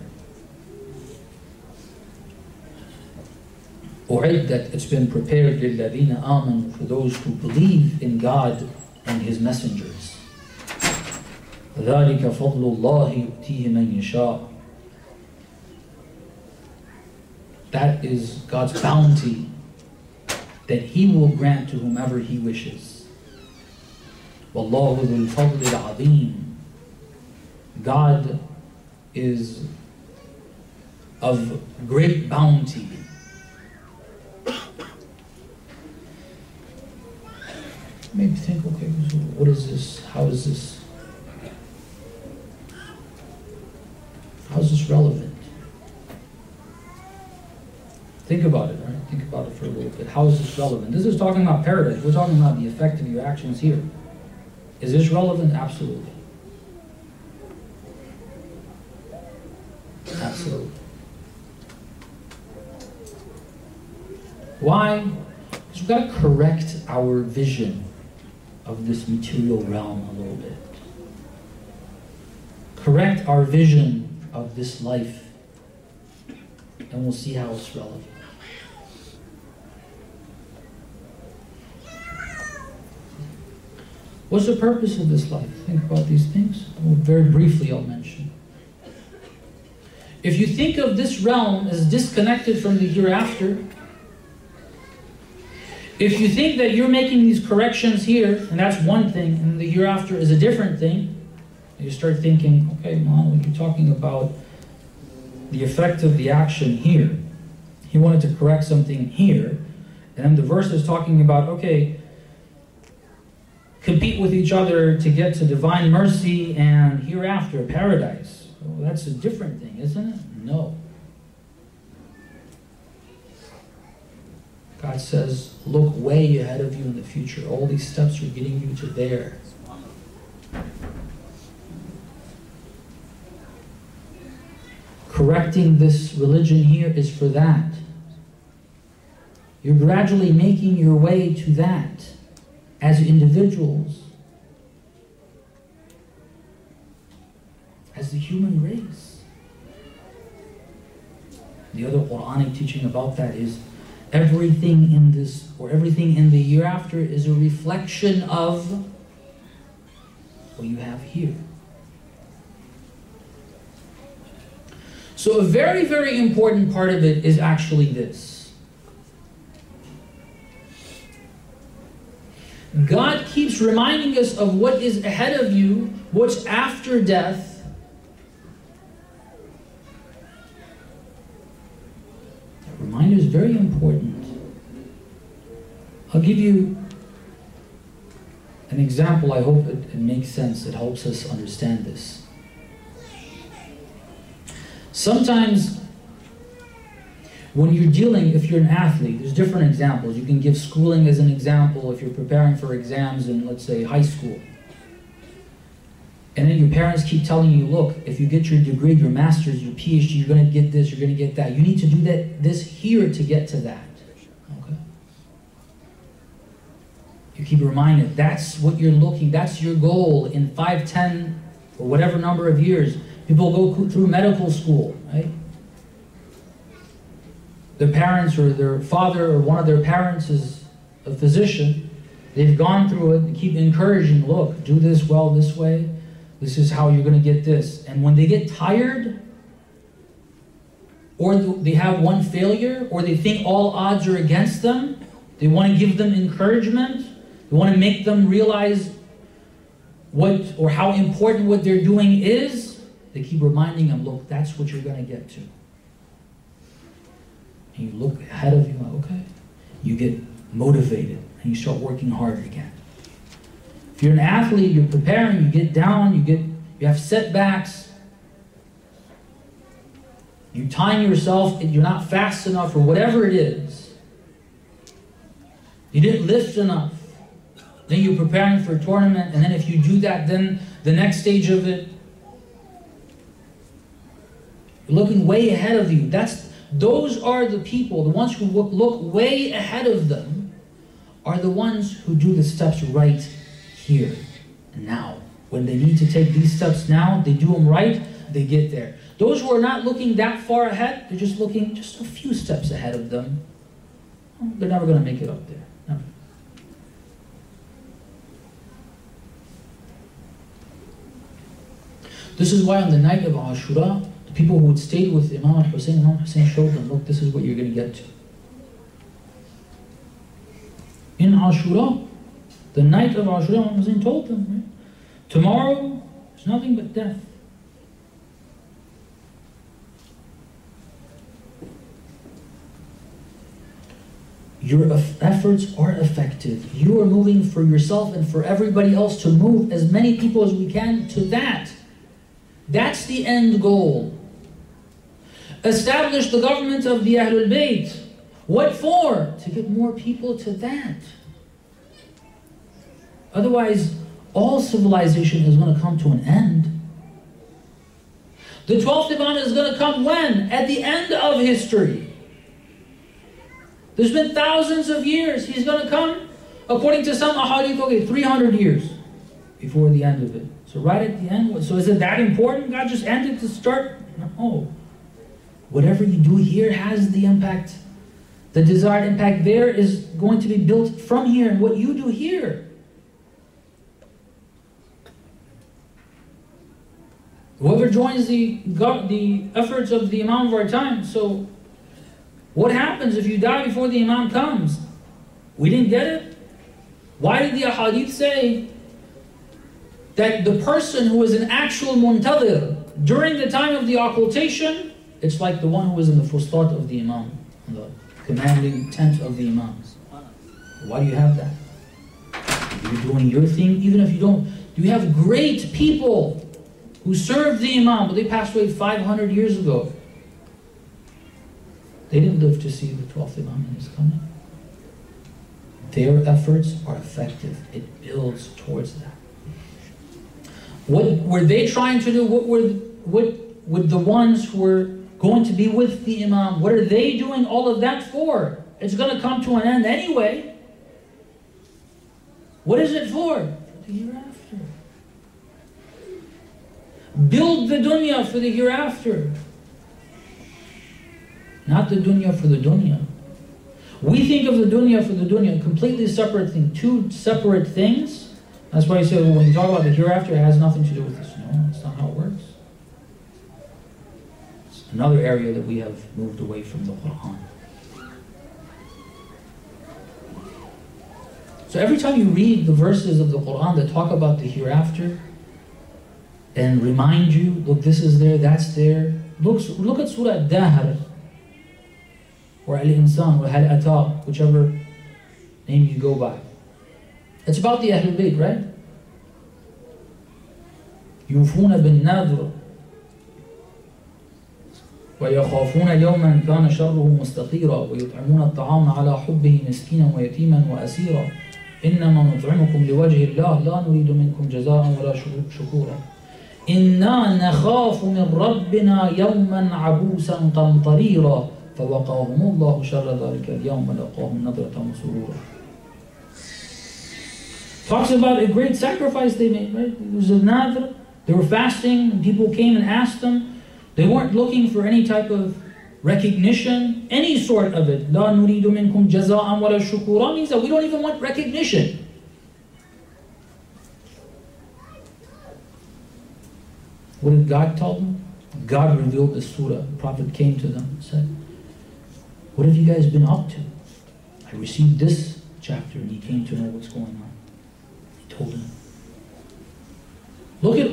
أُعِدَّتْ, it's been prepared لِلَّذِينَ آمَنُوا, for those who believe in God and His messengers. ذَلِكَ فَضْلُ اللَّهِ يُؤْتِيهِ مَنْ يَشَاءُ. That is God's bounty that He will grant to whomever He wishes. وَاللَّهُ ذُو الْفَضْلِ الْعَظِيمِ. God is of great bounty. Maybe think, okay, so what is this? How is this? How is this relevant? Think about it, right? Think about it for a little bit. How is this relevant? This is talking about paradise. We're talking about the effect of your actions here. Is this relevant? Absolutely. Absolutely. Why? Because we've got to correct our vision of this material realm a little bit. Correct our vision of this life, and we'll see how it's relevant. What's the purpose of this life? Think about these things. Well, very briefly I'll mention. If you think of this realm as disconnected from the hereafter, if you think that you're making these corrections here, and that's one thing, and the hereafter is a different thing, you start thinking, okay, man, when you're talking about the effect of the action here, he wanted to correct something here, and then the verse is talking about, okay, compete with each other to get to divine mercy and hereafter, paradise. Well, that's a different thing, isn't it? No. God says, look way ahead of you in the future. All these steps are getting you to there. Correcting this religion here is for that. You're gradually making your way to that as individuals, as the human race. The other Quranic teaching about that is everything in this, or everything in the hereafter, is a reflection of what you have here. So a very, very important part of it is actually this. God keeps reminding us of what is ahead of you, what's after death. That reminder is very important. I'll give you an example. I hope it, it makes sense. It helps us understand this. Sometimes when you're dealing, if you're an athlete, there's different examples. You can give schooling as an example if you're preparing for exams in, let's say, high school. And then your parents keep telling you, look, if you get your degree, your master's, your P H D, you're going to get this, you're going to get that. You need to do that, this here to get to that. Okay? You keep reminded, that's what you're looking, that's your goal in five, ten, or whatever number of years. People go through medical school, right? Their parents or their father or one of their parents is a physician. They've gone through it and keep encouraging, look, do this well this way. This is how you're going to get this. And when they get tired, or they have one failure, or they think all odds are against them, they want to give them encouragement. They want to make them realize what or how important what they're doing is, they keep reminding them, look, that's what you're going to get to. And you look ahead of you, like, okay. You get motivated and you start working hard again. If you're an athlete, you're preparing, you get down, you get you have setbacks. You time yourself, you're not fast enough or whatever it is. You didn't lift enough. Then you're preparing for a tournament, and then if you do that, then the next stage of it, you're looking way ahead of you. That's those are the people, the ones who look way ahead of them, are the ones who do the steps right here and now. When they need to take these steps now, they do them right, they get there. Those who are not looking that far ahead, they're just looking just a few steps ahead of them. They're never going to make it up there. Never. This is why on the night of Ashura, the people who had stayed with Imam al-Hussein, Imam al-Hussein showed them, look, this is what you're going to get to. In Ashura, the night of Ashura, Imam al-Hussein told them, right? Tomorrow, there's nothing but death. Your efforts are effective. You are moving for yourself and for everybody else to move as many people as we can to that. That's the end goal. Establish the government of the Ahlul Bayt. What for? To get more people to that. Otherwise, all civilization is going to come to an end. The twelfth Imam is going to come when? At the end of history. There's been thousands of years. He's going to come, according to some ahadith, okay, three hundred years before the end of it. So right at the end, so is it that important? God just ended to start? No. Whatever you do here has the impact. The desired impact there is going to be built from here, and what you do here. Whoever joins the, the efforts of the Imam of our time, so what happens if you die before the Imam comes? We didn't get it? Why did the ahadith say that the person who is an actual muntadir during the time of the occultation, it's like the one who was in the fustat of the Imam, the commanding tent of the Imams? Why do you have that? You're doing your thing, even if you don't. You have great people who served the Imam, but they passed away five hundred years ago. They didn't live to see the twelfth Imam in his coming. Their efforts are effective. It builds towards that. What were they trying to do? What were what would the ones who were going to be with the Imam, what are they doing all of that for? It's going to come to an end anyway. What is it for? For the hereafter. Build the dunya for the hereafter. Not the dunya for the dunya. We think of the dunya for the dunya, a completely separate thing, two separate things. That's why you say, well, when you talk about the hereafter, it has nothing to do with this. No, that's not how it works. It's another area that we have moved away from the Quran. So every time you read the verses of the Quran that talk about the hereafter and remind you, look, this is there, that's there. Look, look at Surah Ad-Dahr, or Al-Insan, or Hal Ata, whichever name you go by. It's about the Ahlul Bayt, right? يوفون بالنذر ويخافون يوما كان شره مستطيرا ويطعمون الطعام على حبه مسكينا ويتيما وأسيرا إنما نطعمكم لوجه الله لا نريد منكم جزاء ولا شكورا إنا نخاف من ربنا يوما عبوسا قمطريرا فوقاهم الله شر ذلك اليوم ولقاهم نضرة وسرورا. Talks about a great sacrifice they made, right? It was a nadr. They were fasting, and people came and asked them. They weren't looking for any type of recognition, any sort of it. لا نريد منكم جزاء ولا شكورا means that we don't even want recognition. What did God tell them? God revealed this surah. The Prophet came to them and said, what have you guys been up to? I received this chapter and he came to know what's going on. He told him.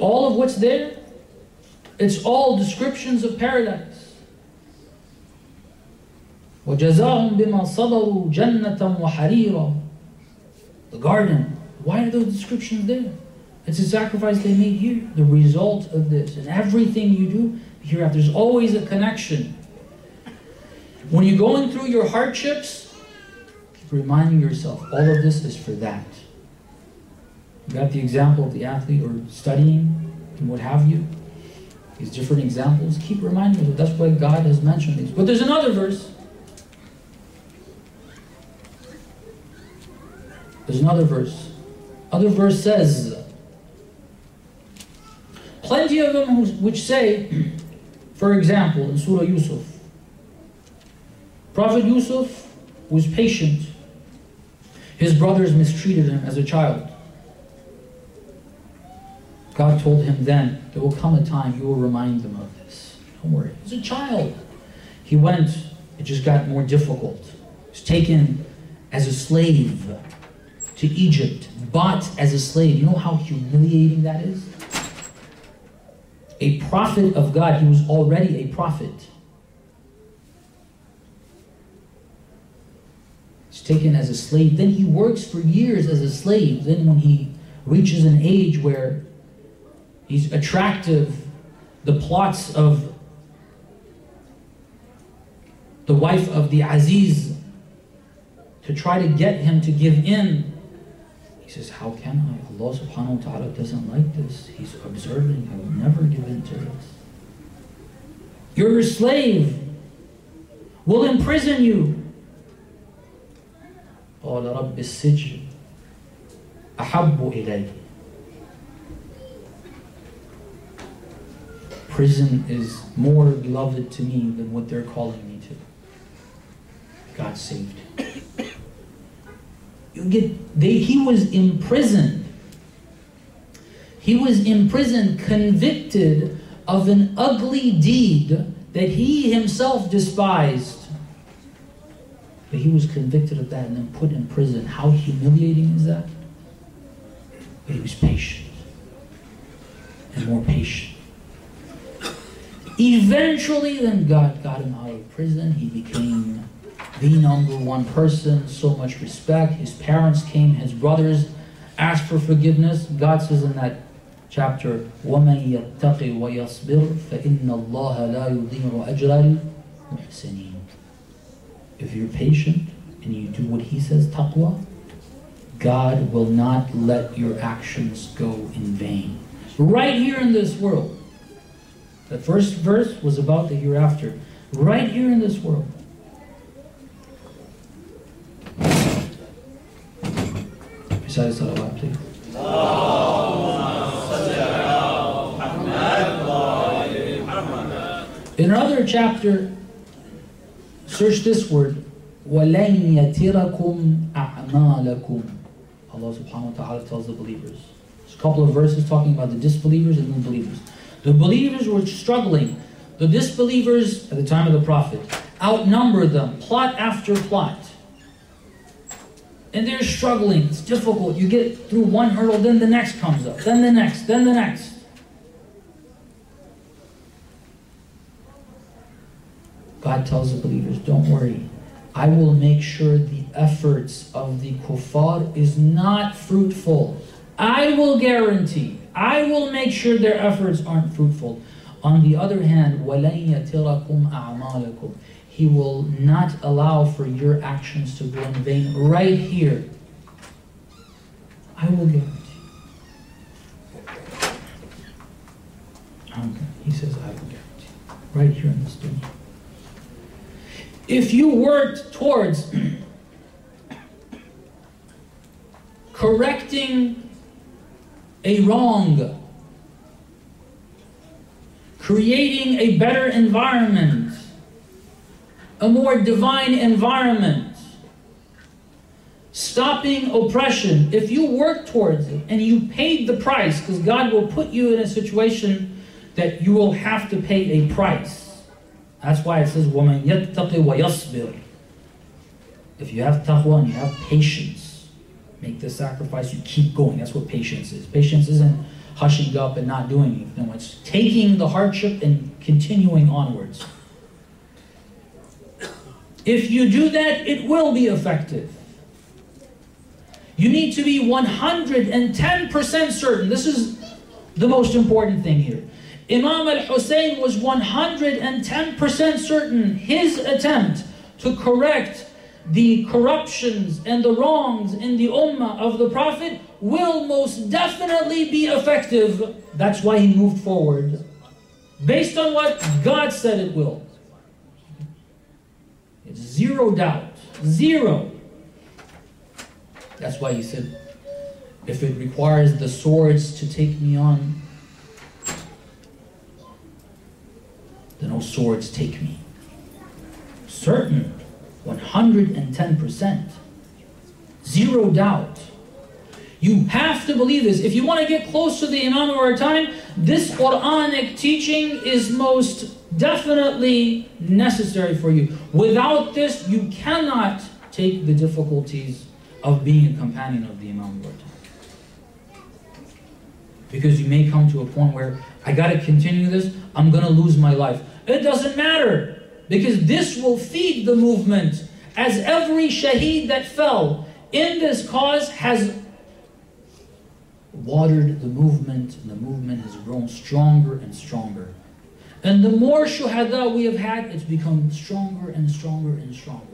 all of what's there, it's all descriptions of paradise. وَجَزَاهُمْ بِمَا صَبَرُوا جَنَّةً وَحَرِيرًا. The garden, why are those descriptions there? It's a sacrifice they made here. The result of this, and everything you do hereafter, there's always a connection. When you're going through your hardships, keep reminding yourself, all of this is for that. You got the example of the athlete or studying and what have you. These different examples, keep reminding yourself. That's why God has mentioned these. But there's another verse. There's another verse. Other verse says, plenty of them which say, for example, in Surah Yusuf, Prophet Yusuf was patient. His brothers mistreated him as a child. God told him then, there will come a time you will remind them of this. Don't worry. He's a child. He went, it just got more difficult. He was taken as a slave to Egypt, bought as a slave. You know how humiliating that is? A prophet of God, he was already a prophet. He's taken as a slave. Then he works for years as a slave. Then when he reaches an age where he's attractive, the plots of the wife of the Aziz to try to get him to give in, he says, how can I? Allah subhanahu wa ta'ala doesn't like this. He's observing. I will never give in to this. You're a slave. We'll imprison you. قال رب السجن أحب إلي. Prison is more beloved to me than what they're calling me to. God saved him. You get, they, he was imprisoned. He was imprisoned, convicted of an ugly deed that he himself despised. But he was convicted of that and then put in prison. How humiliating is that? But he was patient. And more patient. Eventually, then God got him out of prison. He became the number one person, so much respect. His parents came, his brothers asked for forgiveness. God says in that chapter, وَمَنْ يَتَّقِ وَيَصْبِرْ فَإِنَّ اللَّهَ لَا يُضِيعُ أَجْرَ الْمُحْسِنِينَ. If you're patient and you do what he says, taqwa, God will not let your actions go in vain. Right here in this world. The first verse was about the hereafter. Right here in this world. Besides salawat, please. In another chapter, search this word, وَلَنْ يَتِرَكُمْ أَعْمَالَكُمْ. Allah subhanahu wa ta'ala tells the believers. There's a couple of verses talking about the disbelievers and the believers. The believers were struggling. The disbelievers, at the time of the Prophet, outnumbered them, plot after plot. And they're struggling. It's difficult. You get through one hurdle, then the next comes up, then the next, then the next. God tells the believers, don't worry. I will make sure the efforts of the kuffar is not fruitful. I will guarantee. I will make sure their efforts aren't fruitful. On the other hand, وَلَنْ يَتِرَكُمْ أَعْمَالَكُمْ. He will not allow for your actions to go in vain. Right here. I will guarantee. He says, I will guarantee. Right here in this dunya. If you worked towards correcting a wrong, creating a better environment, a more divine environment, stopping oppression, if you work towards it and you paid the price, because God will put you in a situation that you will have to pay a price. That's why it says, وَمَنْ يَتَّقِ وَيَصْبِرْ. If you have taqwa and you have patience, make the sacrifice, you keep going. That's what patience is. Patience isn't, hushing up and not doing anything. No, it's taking the hardship and continuing onwards. If you do that, it will be effective. You need to be one hundred ten percent certain. This is the most important thing here. Imam al-Hussein was one hundred ten percent certain his attempt to correct the corruptions and the wrongs in the ummah of the Prophet will most definitely be effective. That's why he moved forward, based on what God said it will. It's zero doubt. Zero. That's why he said, if it requires the swords to take me on, then no swords take me. Certain. one hundred ten percent. Zero doubt. You have to believe this. If you want to get close to the Imam of our time, this Quranic teaching is most definitely necessary for you. Without this, you cannot take the difficulties of being a companion of the Imam of our time. Because you may come to a point where, I got to continue this, I'm going to lose my life. It doesn't matter. Because this will feed the movement, as every shaheed that fell in this cause has watered the movement, and the movement has grown stronger and stronger. And the more shuhada we have had, it's become stronger and stronger and stronger.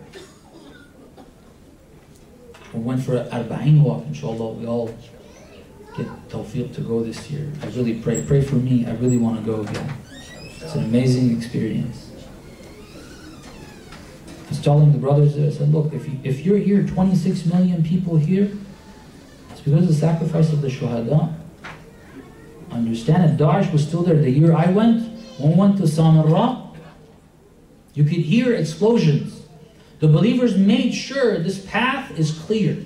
We went for an arba'in walk, inshallah. We all get tawfiq to go this year. I really pray. Pray for me. I really want to go again. It's an amazing experience. I was telling the brothers there, I said, look, if, you, if you're here, twenty-six million people here, it's because of the sacrifice of the shuhada. Understand it. Daesh was still there. The year I went, when we went to Samarra, you could hear explosions. The believers made sure this path is clear.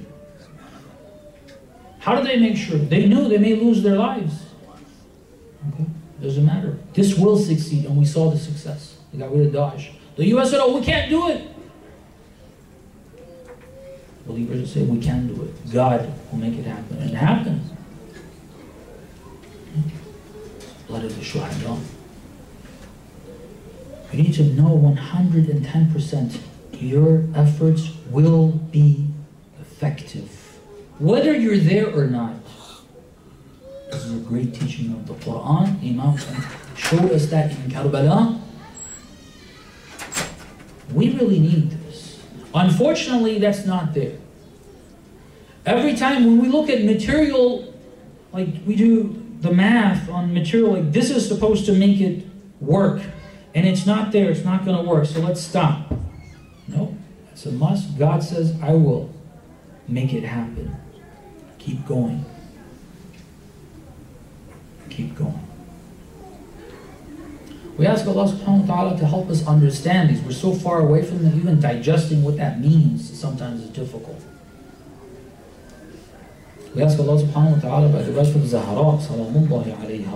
How did they make sure? They knew they may lose their lives. Okay, doesn't matter. This will succeed, and we saw the success. They got rid of Daesh. The U S said, oh, we can't do it. Believers will say, we can do it. God will make it happen. And it happens. Blood of the shuhada. You need to know one hundred ten percent your efforts will be effective. Whether you're there or not. This is a great teaching of the Quran. Imam showed us that in Karbala. We really need this. Unfortunately, that's not there. Every time when we look at material, like we do the math on material, like this is supposed to make it work, and it's not there, it's not going to work, so let's stop. No, it's a must. God says, I will make it happen. Keep going. Keep going. We ask Allah subhanahu wa ta'ala to help us understand these. We're so far away from them, even digesting what that means sometimes is difficult. We ask Allah subhanahu wa ta'ala by the rest of Zahra, salamullahi alayha,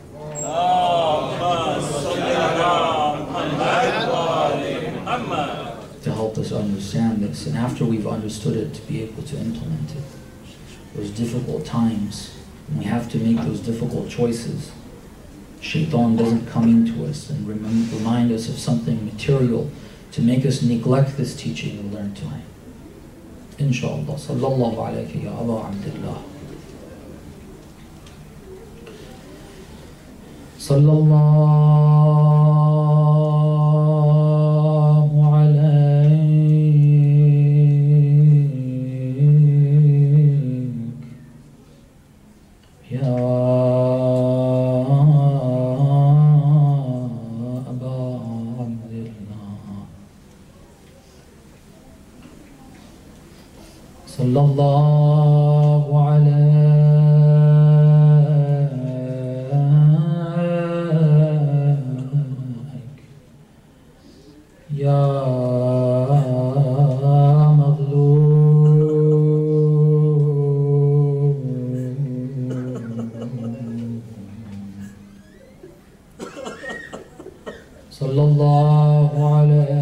to help us understand this, and after we've understood it, to be able to implement it. Those difficult times, when we have to make those difficult choices, Shaitan doesn't come into us and remind, remind us of something material to make us neglect this teaching we learned tonight. Inshallah. Sallallahu alayka ya Aba Abdullah. Sallallahu alayka ya Sallallahu alayk ya Maghlub. Sallallahu alayk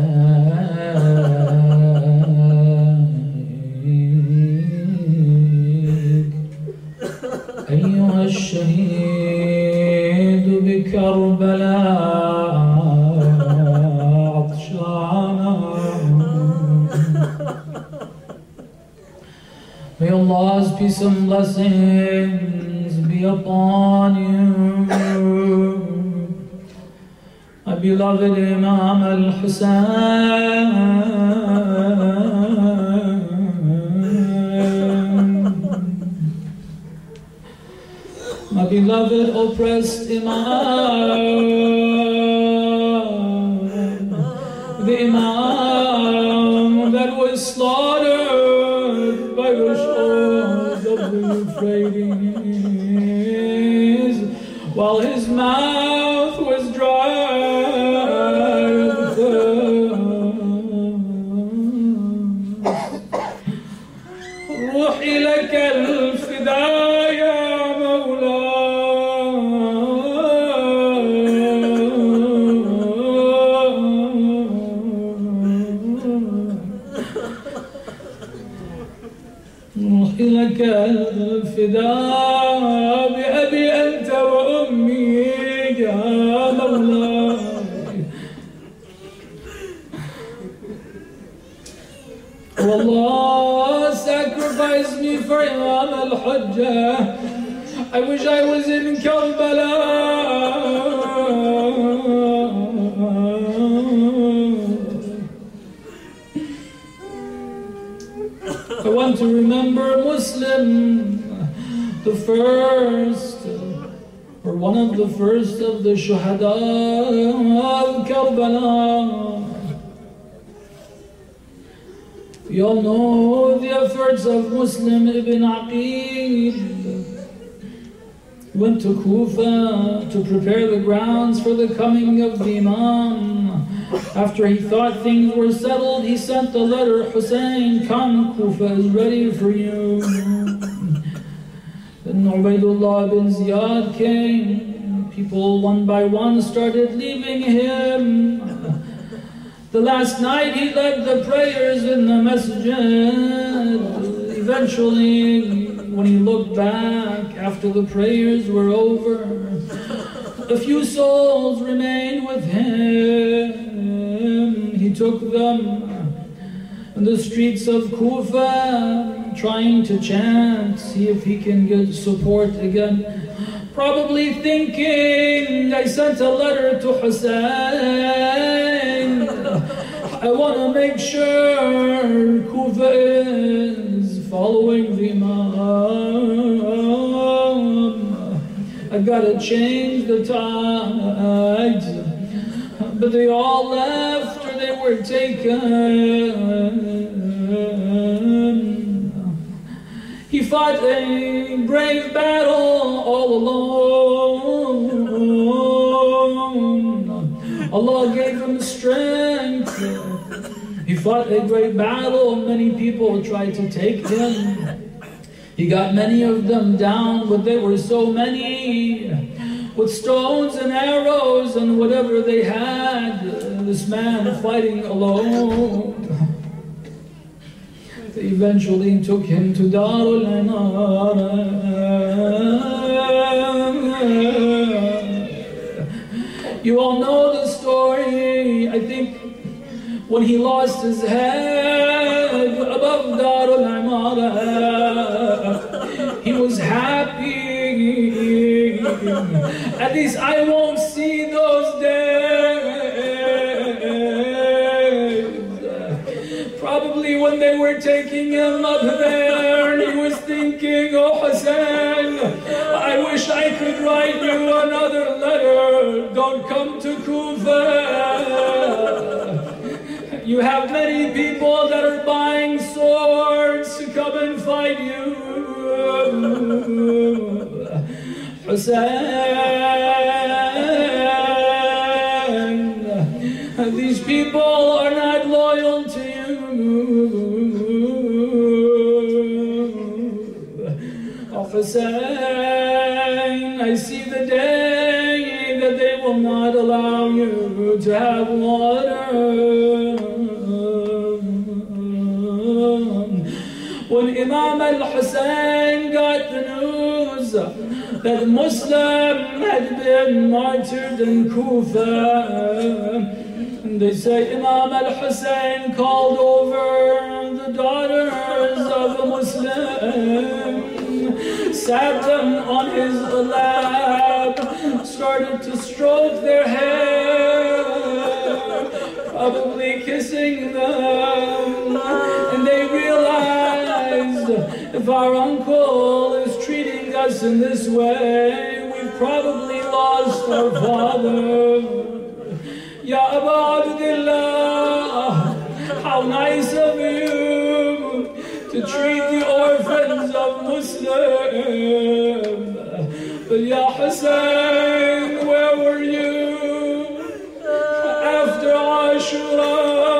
أيها الشهيد بكربلاء عطشانا. May Allah's peace and blessings be upon you, my beloved Imam al-Hussein. My beloved oppressed Imam, the Imam that was slaughtered by the shores of the Euphrates, while his mouth was dry with thirst. روحي لك الفداء يا روحي لك الفداء بأبي أنت وأمي يا مولاي. والله sacrifice me for Imam al-Hujjah. I wish I was in Karbala. I want to remember Muslim, the first, or one of the first of the Shuhada of Karbala. We all know the efforts of Muslim ibn Aqil. He went to Kufa to prepare the grounds for the coming of the Imam. After he thought things were settled, he sent a letter, Hussein, come, Kufa is ready for you. Then Ubaidullah bin Ziyad came. People one by one started leaving him. The last night he led the prayers in the masjid. Eventually, when he looked back after the prayers were over, a few souls remained with him. He took them in the streets of Kufa, trying to chant, see if he can get support again. Probably thinking, I sent a letter to Hussein. I want to make sure Kufa is following the Imam. I've got to change the tides. But they all left or they were taken. He fought a brave battle all alone. Allah gave him strength. He fought a great battle. Many people tried to take him. He got many of them down, but there were so many, with stones and arrows and whatever they had. This man fighting alone. They eventually took him to Darul Imara. You all know the story. I think when he lost his head above Darul Imara, he was happy. At least I won't see those days. Probably when they were taking him up there, he was thinking, oh Hussein, I wish I could write you another letter. Don't come to Kufa. You have many people that are buying swords to come and fight you. Hussein, these people are not loyal to you. Oh Hussein, I see the day that they will not allow you to have water. When Imam al-Hussein got the news that Muslim had been martyred in Kufa. And they say Imam al-Hussein called over the daughters of a Muslim, sat them on his lap, started to stroke their hair, probably kissing them, and they realized, if our uncle is treating us in this way, we've probably lost our father. Ya Aba Abdullah, how nice of you to treat the orphans of Muslim. But Ya Hussein, where were you after Ashura?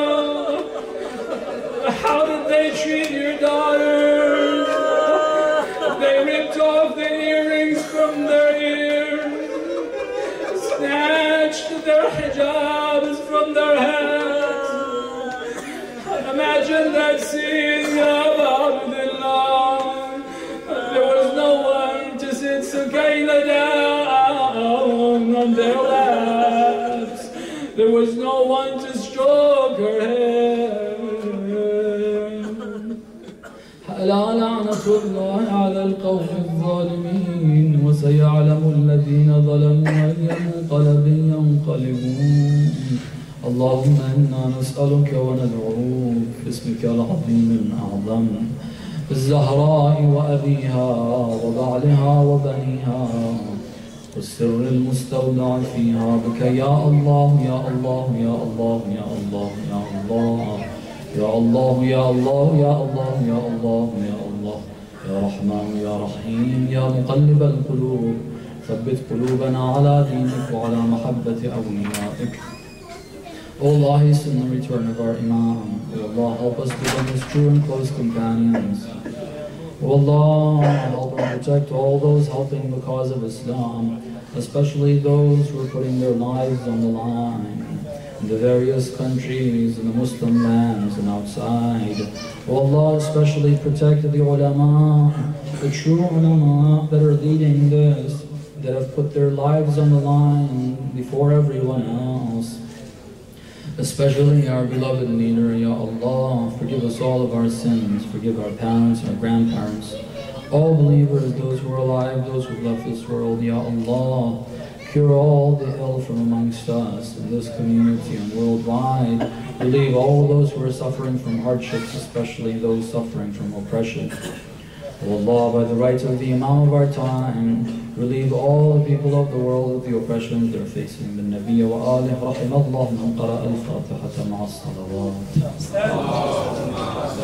How did they treat your daughters? They ripped off the earrings from their ears, snatched their hijabs from their heads. Imagine that scene, Ya Abdullah. There was no one to sit Sukaina down on their laps. There was no one to stroke her hair. ألا لعنة الله على القوم الظالمين وسيعلم الذين ظلموا أي منقلب ينقلبون. اللهم إنا نسألك وندعوك باسمك العظيم الأعظم بالزهراء وأبيها وبعلها وبنيها والسر المستودع فيها بك يا الله يا الله يا الله يا الله يا الله يا الله يا الله يا الله يا الله يا الله يا رحمن يا رحيم يا مقلب القلوب ثبت قلوبنا على دينك وعلى محبة أوليائك. O Allah, hasten the return of our Imam. O Allah, help us become his true and close companions. O Allah, help and protect all those helping the cause of Islam, especially those who are putting their lives on the line in the various countries, in the Muslim lands and outside. O Allah, especially protect the ulama, the true ulama that are leading this, that have put their lives on the line before everyone else. Especially our beloved leader, Ya Allah, forgive us all of our sins, forgive our parents and our grandparents, all believers, those who are alive, those who have left this world, Ya Allah. Cure all the ill from amongst us in this community and worldwide. Relieve all those who are suffering from hardships, especially those suffering from oppression. O Allah, by the rights of the Imam of our time, relieve all the people of the world of the oppressions they're facing. The Nabi wa alih rahim Allah man qara al-Fatihata ma'a as-salawat.